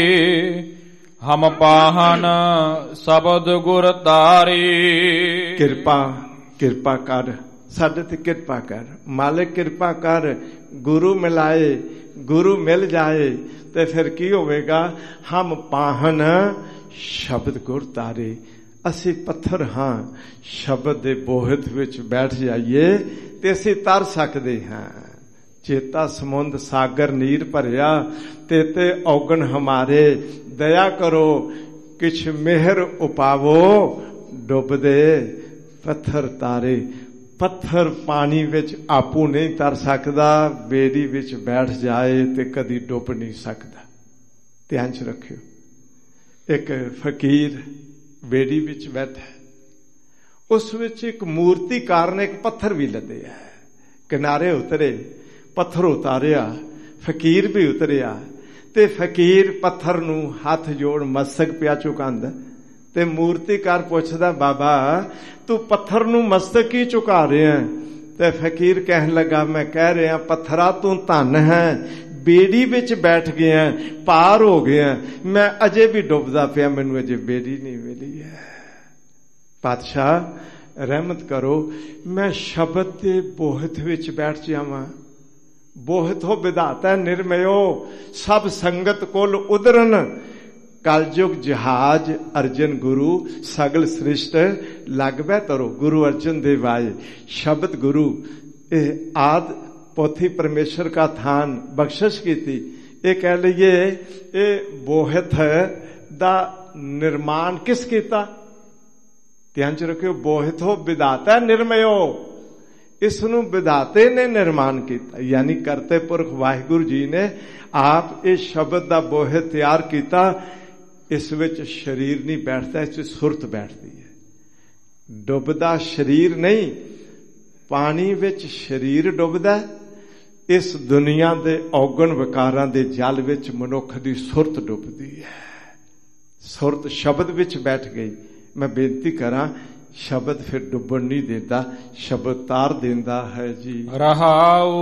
ਹਮ ਪਾਹਨ ਸ਼ਬਦ ਗੁਰ ਤਾਰੀ। ਕਿਰਪਾ ਕਿਰਪਾ ਕਰ, ਸਾਡੇ ਤੇ ਕਿਰਪਾ ਕਰ ਮਾਲਿਕ, ਕਿਰਪਾ ਕਰ। ਗੁਰੂ ਮਿਲਾਏ, ਗੁਰੂ ਮਿਲ ਜਾਏ ਤੇ ਫਿਰ ਕੀ ਹੋਵੇਗਾ? ਹਮ ਪਾਹਨ ਸ਼ਬਦ ਗੁਰ ਤਾਰੇ। ਅਸੀਂ ਪੱਥਰ ਹਾਂ, ਸ਼ਬਦ ਦੇ ਬੋਹਤ ਵਿੱਚ ਬੈਠ ਜਾਈਏ ਤੇ ਅਸੀਂ ਤਰ ਸਕਦੇ ਹਾਂ। ਚੇਤਾ ਸਮੁੰਦ ਸਾਗਰ ਨੀਰ ਭਰਿਆ, ਤੇ ਔਗਣ ਹਮਾਰੇ। ਦਇਆ ਕਰੋ ਕਿਛ ਮਿਹਰ ਉਪਾਵੋ, ਡੁੱਬਦੇ ਪੱਥਰ ਤਾਰੇ। ਪੱਥਰ ਪਾਣੀ ਵਿੱਚ ਆਪੂ ਨਹੀਂ ਤਰ ਸਕਦਾ, ਬੇੜੀ ਵਿੱਚ ਬੈਠ ਜਾਏ ਤੇ ਕਦੀ ਡੁੱਬ ਨਹੀਂ ਸਕਦਾ। ਧਿਆਨ ਚ ਰੱਖਿਓ। ਇੱਕ ਫਕੀਰ ਬੇੜੀ ਵਿੱਚ ਬੈਠਾ, ਉਸ ਵਿੱਚ ਇੱਕ ਮੂਰਤੀਕਾਰ ਨੇ ਇੱਕ ਪੱਥਰ ਵੀ ਲੱਦਿਆ, ਕਿਨਾਰੇ ਉਤਰੇ, ਪੱਥਰ ਉਤਾਰਿਆ, ਫਕੀਰ ਵੀ ਉਤਰਿਆ ਤੇ ਫਕੀਰ ਪੱਥਰ ਨੂੰ ਹੱਥ ਜੋੜ ਮਸਤਕ ਪਿਆ ਝੁਕਾਉਂਦਾ ਤੇ ਮੂਰਤੀਕਾਰ ਪੁੱਛਦਾ, ਬਾਬਾ ਤੂੰ ਪੱਥਰ ਨੂੰ ਮਸਤਕ ਹੀ ਝੁਕਾ ਰਿਹਾ? ਤੇ ਫਕੀਰ ਕਹਿਣ ਲੱਗਾ, ਮੈਂ ਕਹਿ ਰਿਹਾ ਪੱਥਰਾ ਤੂੰ ਧਨ ਹੈ, ਬੇੜੀ ਵਿੱਚ ਬੈਠ ਗਿਆ, ਪਾਰ ਹੋ ਗਿਆ, ਮੈਂ ਅਜੇ ਵੀ ਡੁੱਬਦਾ ਪਿਆ, ਮੈਨੂੰ ਅਜੇ ਬੇੜੀ ਨਹੀਂ ਮਿਲੀ ਹੈ। ਪਾਤਸ਼ਾਹ ਰਹਿਮਤ ਕਰੋ, ਮੈਂ ਸ਼ਬਦ ਦੇ ਬੋਹਤ ਵਿੱਚ ਬੈਠ ਜਾਵਾਂ। ਬੋਹਤ ਹੋ ਵਿਧਾਤਾ ਨਿਰਮਯੋ, ਸਭ ਸੰਗਤ ਕੋਲ ਉਦਰਨ। ਕਲਯੁਗ ਜਹਾਜ ਅਰਜਨ ਗੁਰੂ, ਸਗਲ ਸ੍ਰਿਸ਼ਟ ਲਗ ਬੈ ਤਰੋ। ਗੁਰੂ अर्जुन देव आए, शब्द गुरु आद पोथी परमेश्वर का थान बख्शिश की थी। ये कह लीजिए ये बोहत दा निर्माण किस कीता? ध्यान च रखियो, बोहत हो विधाता निर्मयो, इसनू विधाते ने निर्माण किया, यानी करते पुरख वाहिगुरु जी ने आप इस शब्द दा बोहत तैयार किया। इस विच शरीर नहीं बैठता, इस सुरत बैठती है। डुबदा शरीर नहीं, पानी विच शरीर डुबदा। इस दुनिया दे औगण विकारां दे जल विच मनुख दी सुरत डुबदी है। सुरत शब्द विच बैठ गई। मैं बेनती करां, शब्द फिर डुबण नहीं देता, शब्द तार देंदा है जी। रहाओ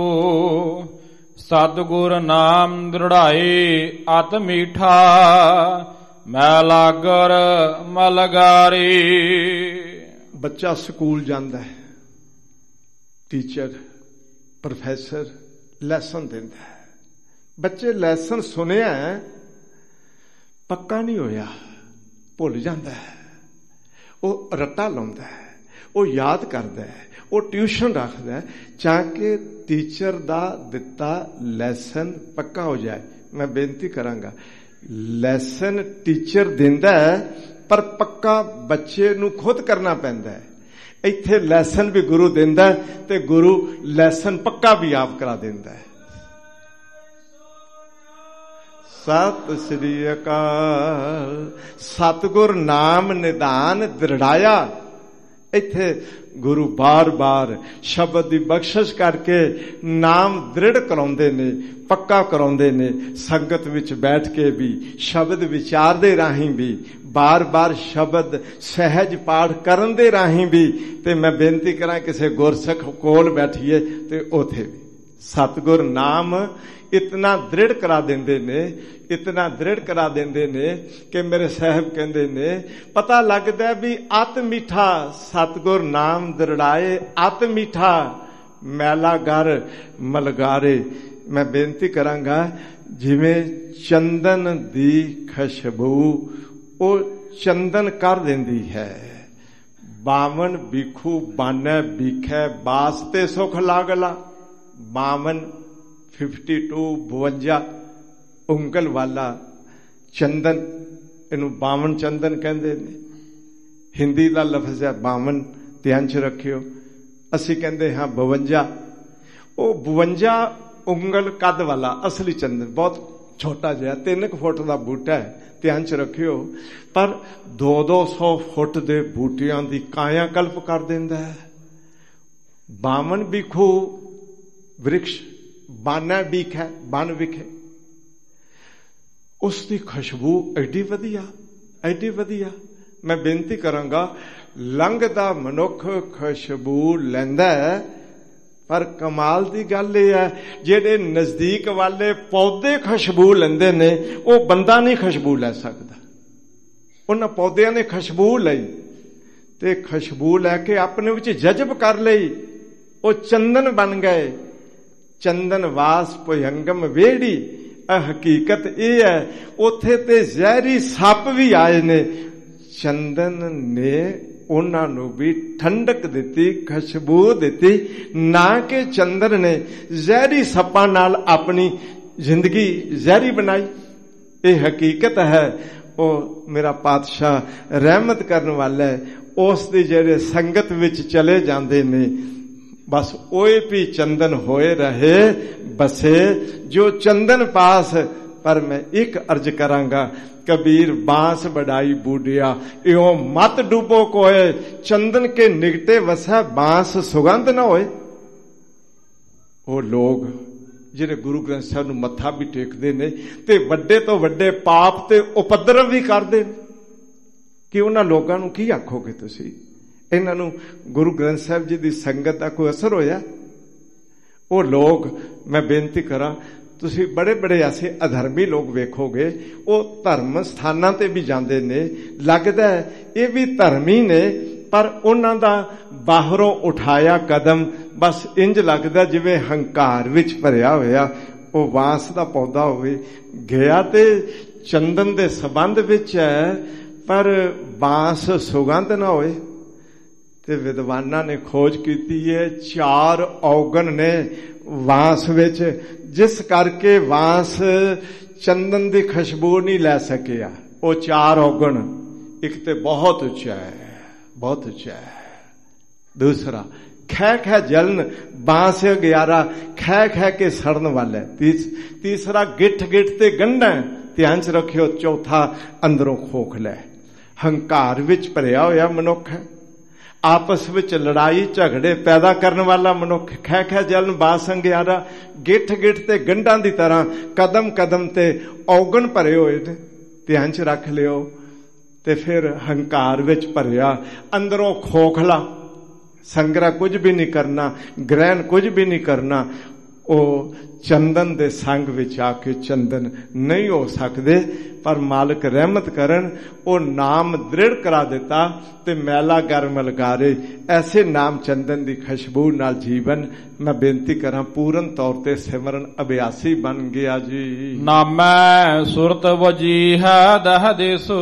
सतगुर नाम दृढ़ाई अत मीठा, मैं लागर मलगारी। बच्चा स्कूल जाता है, टीचर प्रोफेसर लैसन देता है, बच्चे लैसन सुनिया पक्का नहीं होया, भुल जाता है, वो रट्टा लाउंदा है, वो याद करता है, वो ट्यूशन रखता है, चाहे टीचर दा दिता लैसन पक्का हो जाए। मैं बेनती करांगा, लैसन टीचर दिंदा है पर पक्का बच्चे नू खुद करना पैंदा है। इत्थे लैसन भी गुरु दिंदा है ते गुरु लैसन पक्का भी आप करा दिंदा है। सत श्री अकाल। सतगुर नाम निदान दृढ़ाया, ਇੱਥੇ ਗੁਰੂ ਬਾਰ-ਬਾਰ ਸ਼ਬਦ ਦੀ ਬਖਸ਼ਿਸ਼ ਕਰਕੇ ਨਾਮ ਦ੍ਰਿੜ ਕਰਾਉਂਦੇ ਨੇ, ਪੱਕਾ ਕਰਾਉਂਦੇ ਨੇ। ਸੰਗਤ ਵਿੱਚ ਬੈਠ ਕੇ ਵੀ, ਸ਼ਬਦ ਵਿਚਾਰ ਦੇ ਰਾਹੀਂ ਵੀ, ਬਾਰ-ਬਾਰ ਸ਼ਬਦ ਸਹਿਜ ਪਾਠ ਕਰਨ ਦੇ ਰਾਹੀਂ ਵੀ। ਤੇ ਮੈਂ ਬੇਨਤੀ ਕਰਾਂ ਕਿਸੇ ਗੁਰਸਿੱਖ ਕੋਲ ਬੈਠੀਏ ਤੇ ਉਥੇ ਵੀ ਸਤਿਗੁਰ ਨਾਮ ਇਤਨਾ ਦ੍ਰਿੜ ਕਰਾ ਦਿੰਦੇ ਨੇ, ਇਤਨਾ ਦ੍ਰਿੜ ਕਰਾ ਦਿੰਦੇ ਨੇ ਕਿ ਮੇਰੇ ਸਾਹਿਬ ਕਹਿੰਦੇ ਨੇ ਪਤਾ ਲੱਗਦਾ ਵੀ ਅਤ ਮਿੱਠਾ ਸਤਿਗੁਰ ਨਾਮ ਦ੍ਰਿੜਾਏ, ਅਤ ਮਿੱਠਾ ਮੈਲਾ ਗਰ ਮਲਗਾਰੇ। ਮੈਂ ਬੇਨਤੀ ਕਰਾਂਗਾ ਜਿਵੇਂ ਚੰਦਨ ਦੀ ਖੁਸ਼ਬੂ ਉਹ ਚੰਦਨ ਕਰ ਦਿੰਦੀ ਹੈ। 52 ਬਿਖੂ ਬਾਨੈ ਬਿਖੈ ਬਾਸਤੇ ਸੁਖ ਲਾਗਲਾ। 52 52 52 ਉਂਗਲ ਵਾਲਾ ਚੰਦਨ, ਇਹਨੂੰ 52 ਚੰਦਨ ਕਹਿੰਦੇ ਨੇ। ਹਿੰਦੀ ਦਾ ਲਫ਼ਜ਼ ਹੈ 52, ਧਿਆਨ ਚ ਰੱਖਿਓ। ਅਸੀਂ ਕਹਿੰਦੇ ਹਾਂ 52। ਉਹ 52 ਉਂਗਲ ਕੱਦ ਵਾਲਾ ਅਸਲੀ ਚੰਦਨ, ਬਹੁਤ ਛੋਟਾ ਜਿਹਾ 3 ਫੁੱਟ ਦਾ ਬੂਟਾ ਹੈ, ਧਿਆਨ ਚ ਰੱਖਿਓ। ਪਰ 200 ਫੁੱਟ ਦੇ ਬੂਟਿਆਂ ਦੀ ਕਾਇਆ ਕਲਪ ਕਰ ਦਿੰਦਾ ਹੈ। 52 ਬਿਖੂ ਵ੍ਰਿਕਸ਼ ਬਾਨਾ ਬਿਖੈ, ਬਨ ਵਿਖੇ, ਉਸ ਦੀ ਖੁਸ਼ਬੂ ਐਡੀ ਵਧੀਆ, ਐਡੀ ਵਧੀਆ। ਮੈਂ ਬੇਨਤੀ ਕਰਾਂਗਾ ਲੰਘਦਾ ਮਨੁੱਖ ਖੁਸ਼ਬੂ ਲੈਂਦਾ, ਪਰ ਕਮਾਲ ਦੀ ਗੱਲ ਇਹ ਹੈ ਜਿਹੜੇ ਨਜ਼ਦੀਕ ਵਾਲੇ ਪੌਦੇ ਖੁਸ਼ਬੂ ਲੈਂਦੇ ਨੇ ਉਹ ਬੰਦਾ ਨਹੀਂ ਖੁਸ਼ਬੂ ਲੈ ਸਕਦਾ। ਉਹਨਾਂ ਪੌਦਿਆਂ ਨੇ ਖੁਸ਼ਬੂ ਲਈ ਤੇ ਖੁਸ਼ਬੂ ਲੈ ਕੇ ਆਪਣੇ ਵਿੱਚ ਜਜ਼ਬ ਕਰ ਲਈ, ਉਹ ਚੰਦਨ ਬਣ ਗਏ। ਚੰਦਨ ਵਾਸ ਭੁਯੰਗਮ ਵੇੜੀ। ਹਕੀਕਤ ਇਹ ਹੈ ਉੱਥੇ ਤੇ ਜ਼ਹਿਰੀ ਸੱਪ ਵੀ ਆਏ ਨੇ, ਚੰਦਨ ਨੇ ਉਹਨਾਂ ਨੂੰ ਵੀ ਠੰਡਕ ਦਿੱਤੀ, ਖੁਸ਼ਬੂ ਦਿੱਤੀ, ਨਾ ਕਿ ਚੰਦਨ ਨੇ ਜ਼ਹਿਰੀ ਸੱਪਾਂ ਨਾਲ ਆਪਣੀ ਜ਼ਿੰਦਗੀ ਜ਼ਹਿਰੀ ਬਣਾਈ। ਇਹ ਹਕੀਕਤ ਹੈ। ਉਹ ਮੇਰਾ ਪਾਤਸ਼ਾਹ ਰਹਿਮਤ ਕਰਨ ਵਾਲਾ ਹੈ, ਉਸ ਦੀ ਜਿਹੜੇ ਸੰਗਤ ਵਿੱਚ ਚਲੇ ਜਾਂਦੇ ਨੇ ਬਸ ओए भी चंदन होए रहे बसे जो चंदन पास। पर मैं एक अर्ज करांगा कबीर बांस बढ़ाई बूढ़िया यो मत डूबो कोए, चंदन के निगटे वसै बांस सुगंध ना होए। वो लोग ਜਿਹੜੇ ਗੁਰੂ ਗ੍ਰੰਥ ਸਾਹਿਬ ਨੂੰ ਮੱਥਾ ਵੀ ਟੇਕਦੇ ਨੇ ਤੇ ਵੱਡੇ ਤੋਂ ਵੱਡੇ ਪਾਪ ਤੇ ਉਪਦਰਵ ਵੀ ਕਰਦੇ ਨੇ, ਕਿ ਉਹਨਾਂ ਲੋਕਾਂ ਨੂੰ ਕੀ ਆਖੋਗੇ ਤੁਸੀਂ? ਇਹਨਾਂ ਨੂੰ ਗੁਰੂ ਗ੍ਰੰਥ ਸਾਹਿਬ ਜੀ ਦੀ ਸੰਗਤ ਦਾ ਕੋਈ ਅਸਰ ਹੋਇਆ? ਉਹ ਲੋਕ, ਮੈਂ ਬੇਨਤੀ ਕਰਾਂ, ਤੁਸੀਂ ਬੜੇ ਬੜੇ ਐਸੇ ਅਧਰਮੀ ਲੋਕ ਵੇਖੋਗੇ ਉਹ ਧਰਮ ਸਥਾਨਾਂ ਤੇ ਵੀ ਜਾਂਦੇ ਨੇ, ਲੱਗਦਾ ਇਹ ਵੀ ਧਰਮੀ ਨੇ, ਪਰ ਉਹਨਾਂ ਦਾ ਬਾਹਰੋਂ ਉਠਾਇਆ ਕਦਮ ਬਸ ਇੰਜ ਲੱਗਦਾ ਜਿਵੇਂ ਹੰਕਾਰ ਵਿੱਚ ਭਰਿਆ ਹੋਇਆ ਉਹ ਬਾਂਸ ਦਾ ਪੌਦਾ ਹੋਵੇ। ਗਿਆ ਤੇ ਚੰਦਨ ਦੇ ਸੰਬੰਧ ਵਿੱਚ ਹੈ, ਪਰ ਬਾਂਸ ਸੁਗੰਧ ਨਾ ਹੋਏ। ਤੇ ਵਿਦਵਾਨਾਂ ਨੇ ਖੋਜ ਕੀਤੀ ਹੈ 4 ਔਗਣ ਨੇ ਬਾਂਸ ਵਿੱਚ, ਜਿਸ ਕਰਕੇ ਬਾਂਸ ਚੰਦਨ ਦੀ ਖੁਸ਼ਬੂ ਨਹੀਂ ਲੈ ਸਕਿਆ। ਉਹ 4 ਔਗਣ, ਇੱਕ ਤੇ ਬਹੁਤ ਉੱਚਾ ਹੈ, ਬਹੁਤ ਉੱਚਾ ਹੈ। दूसरा खै खै जलन बांस 11 खै खै के सड़न वाला है। तीसरा गिठ गिठ ते गंढा, ध्यान च रखियो। चौथा अंदरों खोखला है, हंकार विच भरिया होया मनुख है, आपस विच लड़ाई झगड़े पैदा करने वाला मनुख। खै खै जलन बांस 11 गिठ गिठ ते गंढां दी तरह कदम कदम ते औगण भरे होए ने, ध्यान च रख लियो। ते फिर हंकार विच भरिया, अंदरों खोखला, संग्रह कुछ भी नहीं करना, ग्रहण कुछ भी नहीं करना। ਉਹ ਚੰਦਨ ਦੇ ਸੰਗ ਵਿੱਚ ਆ ਕੇ ਚੰਦਨ ਨਹੀਂ ਹੋ ਸਕਦੇ। ਪਰ ਮਾਲਕ ਰਹਿਮਤ ਕਰਨ, ਉਹ ਨਾਮ ਦ੍ਰਿੜ ਕਰਾ ਦਿੱਤਾ ਤੇ ਮੈਲਾ ਗਰਮ ਲਗਾਰੇ। ਐਸੇ ਨਾਮ ਚੰਦਨ ਦੀ ਖੁਸ਼ਬੂ ਨਾਲ ਜੀਵਨ, ਮੈਂ ਬੇਨਤੀ ਕਰਾਂ, ਪੂਰਨ ਤੌਰ ਤੇ ਸਿਮਰਨ ਅਭਿਆਸੀ ਬਣ ਗਿਆ ਜੀ। ਨਾਮੈ ਸੁਰਤ ਵਜੀਹਾ ਦਹ ਦੇਸੁ,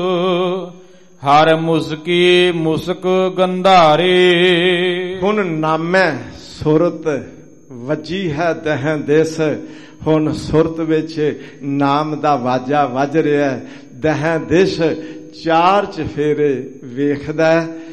ਹਰ ਮੁਸਕੀ ਮੁਸਕ ਗੰਧਾਰੇ। ਹੁਣ ਨਾਮੈ ਸੁਰਤ ਵਜੀ ਹੈ ਦਹ ਦੇਸ। ਹੁਣ ਸੁਰਤ ਵਿੱਚ ਨਾਮ ਦਾ ਵਾਜਾ ਵੱਜ ਰਿਹਾ। ਦਹ ਦੇਸ਼ 4 ਚਫੇਰੇ ਵੇਖਦਾ,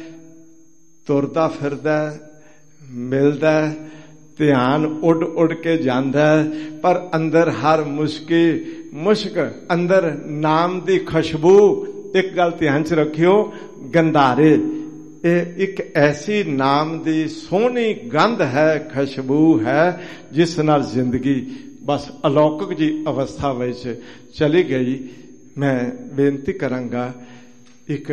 ਤੁਰਦਾ ਫਿਰਦਾ, ਮਿਲਦਾ, ਧਿਆਨ ਉੱਡ ਉੱਡ ਕੇ ਜਾਂਦਾ, ਪਰ ਅੰਦਰ ਹਰ ਮੁਸਕੀ ਮੁਸ਼ਕ, ਅੰਦਰ ਨਾਮ ਦੀ ਖੁਸ਼ਬੂ। ਇੱਕ ਗੱਲ ਧਿਆਨ ਚ ਰੱਖਿਓ, ਗੰਧਾਰੇ। ਇਹ ਇੱਕ ਐਸੀ ਨਾਮ ਦੀ ਸੋਹਣੀ ਗੰਧ ਹੈ, ਖੁਸ਼ਬੂ ਹੈ, ਜਿਸ ਨਾਲ ਜ਼ਿੰਦਗੀ ਬਸ ਅਲੌਕਿਕ ਜੀ ਅਵਸਥਾ ਵਿੱਚ ਚਲੀ ਗਈ। ਮੈਂ ਬੇਨਤੀ ਕਰਾਂਗਾ, ਇੱਕ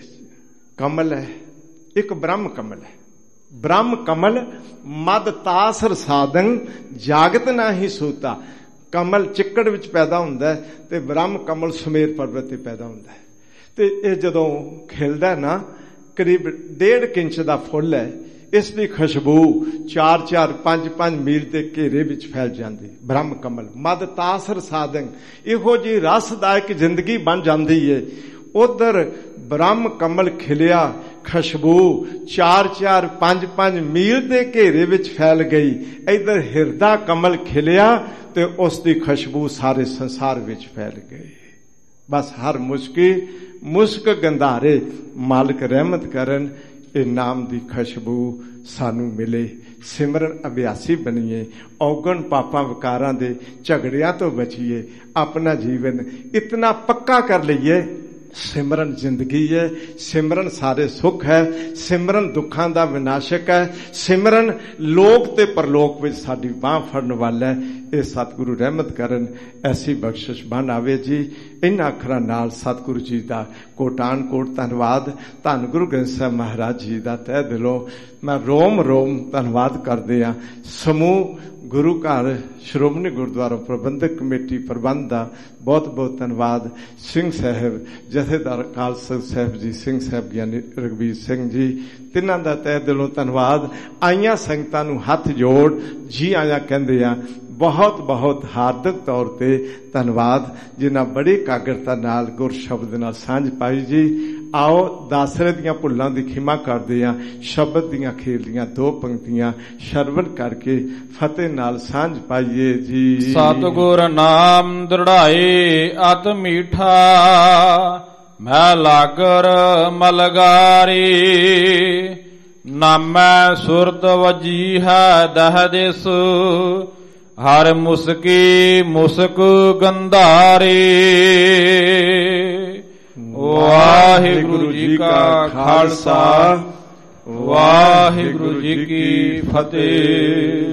ਕਮਲ ਹੈ, ਇੱਕ ਬ੍ਰਹਮ ਕਮਲ ਹੈ। ਬ੍ਰਹਮ ਕਮਲ ਮਦ ਤਾਸਰ ਸਾਧਨ ਜਾਗਤ ਨਾਹੀ ਸੂਤਾ। ਕਮਲ ਚਿੱਕੜ ਵਿੱਚ ਪੈਦਾ ਹੁੰਦਾ ਹੈ ਤੇ ਬ੍ਰਹਮ ਕਮਲ ਸੁਮੇਰ ਪਰਬਤ ਤੇ ਪੈਦਾ ਹੁੰਦਾ ਹੈ। ਤੇ ਇਹ ਜਦੋਂ ਖਿਲਦਾ ਨਾ, ਕਰੀਬ 1.5 ਇੰਚ ਦਾ ਫੁੱਲ ਹੈ। ਇਸ ਦੀ ਖੁਸ਼ਬੂ 4-4, 5-5 ਮੀਲ ਦੇ ਘੇਰੇ ਵਿੱਚ ਫੈਲ ਜਾਂਦੀ। ਬ੍ਰਹਮ ਕਮਲ ਮਦ ਤਾਸਰ ਸਾਧਨ, ਇਹੋ ਜਿਹੀ ਰਸਦਾਇਕ ਜ਼ਿੰਦਗੀ ਬਣ ਜਾਂਦੀ ਹੈ। ਉਧਰ ਬ੍ਰਹਮ ਕਮਲ ਖਿਲਿਆ, ਖੁਸ਼ਬੂ 4-4, 5-5 ਮੀਲ ਦੇ ਘੇਰੇ ਵਿੱਚ ਫੈਲ ਗਈ। ਇੱਧਰ ਹਿਰਦਾ ਕਮਲ ਖਿਲਿਆ ਤੇ ਉਸ ਦੀ ਖੁਸ਼ਬੂ ਸਾਰੇ ਸੰਸਾਰ ਵਿੱਚ ਫੈਲ ਗਈ। ਬਸ ਹਰ ਮੁਸ਼ਕ ਗੰਧਾਰੇ ਮਾਲਕ ਰਹਿਮਤ ਕਰਨ, ਇਹ ਨਾਮ ਦੀ ਖੁਸ਼ਬੂ ਸਾਨੂੰ ਮਿਲੇ। ਸਿਮਰਨ ਅਭਿਆਸੀ ਬਣੀਏ, ਔਗਣ ਪਾਪਾਂ ਵਿਕਾਰਾਂ ਦੇ ਝਗੜਿਆਂ ਤੋਂ ਬਚੀਏ। ਆਪਣਾ ਜੀਵਨ ਇਤਨਾ ਪੱਕਾ ਕਰ ਲਈਏ, ਸਿਮਰਨ ਜ਼ਿੰਦਗੀ ਹੈ, ਸਿਮਰਨ ਸਾਰੇ ਸੁੱਖ ਹੈ, ਸਿਮਰਨ ਦੁੱਖਾਂ ਦਾ ਵਿਨਾਸ਼ਕ ਹੈ, ਸਿਮਰਨ ਲੋਕ ਤੇ ਪਰਲੋਕ ਵਿੱਚ ਸਾਡੀ ਬਾਂਹ ਫੜਨ ਵਾਲਾ ਹੈ। ਇਹ ਸਤਿਗੁਰੂ ਰਹਿਮਤ ਕਰਨ, ਐਸੀ ਬਖਸ਼ਿਸ਼ ਬਣ ਆਵੇ ਜੀ। ਇਹਨਾਂ ਅੱਖਰਾਂ ਨਾਲ ਸਤਿਗੁਰੂ ਜੀ ਦਾ ਕੋਟਾਨ ਕੋਟ ਧੰਨਵਾਦ। ਧੰਨ ਗੁਰੂ ਗ੍ਰੰਥ ਸਾਹਿਬ ਮਹਾਰਾਜ ਜੀ ਦਾ ਤਹਿ ਦਿਲੋਂ ਮੈਂ ਰੋਮ ਰੋਮ ਧੰਨਵਾਦ ਕਰਦੇ ਹਾਂ। ਸਮੂਹ ਗੁਰੂ ਘਰ ਸ਼੍ਰੋਮਣੀ ਗੁਰਦੁਆਰਾ ਪ੍ਰਬੰਧਕ ਕਮੇਟੀ ਪ੍ਰਬੰਧ ਦਾ ਬਹੁਤ ਬਹੁਤ ਧੰਨਵਾਦ। ਸਿੰਘ ਸਾਹਿਬ ਜਥੇਦਾਰ ਖਾਲਸਾ ਸਾਹਿਬ ਜੀ, ਸਿੰਘ ਸਾਹਿਬ ਗਿਆਨੀ ਰਘਬੀਰ ਸਿੰਘ ਜੀ, ਤਿੰਨਾਂ ਦਾ ਤਹਿ ਦਿਲੋਂ ਧੰਨਵਾਦ। ਆਈਆਂ ਸੰਗਤਾਂ ਨੂੰ ਹੱਥ ਜੋੜ ਜੀ ਆਇਆਂ ਕਹਿੰਦੇ ਆ। ਬਹੁਤ ਬਹੁਤ ਹਾਰਦਿਕ ਤੌਰ ਤੇ ਧੰਨਵਾਦ, ਜਿਨ੍ਹਾਂ ਬੜੀ ਇਕਾਗਰਤਾ ਨਾਲ ਗੁਰ ਸ਼ਬਦ ਨਾਲ ਸਾਂਝ ਪਾਈ ਜੀ। ਆਓ ਦਾਸਰੇ ਦੀਆਂ ਭੁੱਲਾਂ ਦੀ ਖਿਮਾ ਕਰਦੇ ਹਾਂ। ਸ਼ਬਦ ਦੀਆਂ ਖੇਲੀਆਂ 2 ਪੰਕਤੀਆਂ ਸ਼ਰਵਣ ਕਰਕੇ ਫਤਿਹ ਨਾਲ ਸਾਂਝ ਪਾਈਏ ਜੀ। ਸਤਿਗੁਰ ਨਾਮ ਦ੍ਰਿੜਾਏ ਅਤ ਮੀਠਾ, ਮੈਂ ਲਾਗਰ ਮਲਗਾਰੀ। ਨਾਮੈ ਸੁਰਤ ਵਜੀਹਾ ਦਹ ਦਿਸ, ਹਰ ਮੁਸਕੀ ਮੁਸਕ ਗੰਧਾਰੀ। ਵਾਹਿਗੁਰੂ ਜੀ ਕਾ ਖਾਲਸਾ, ਵਾਹਿਗੁਰੂ ਜੀ ਕੀ ਫਤਿਹ।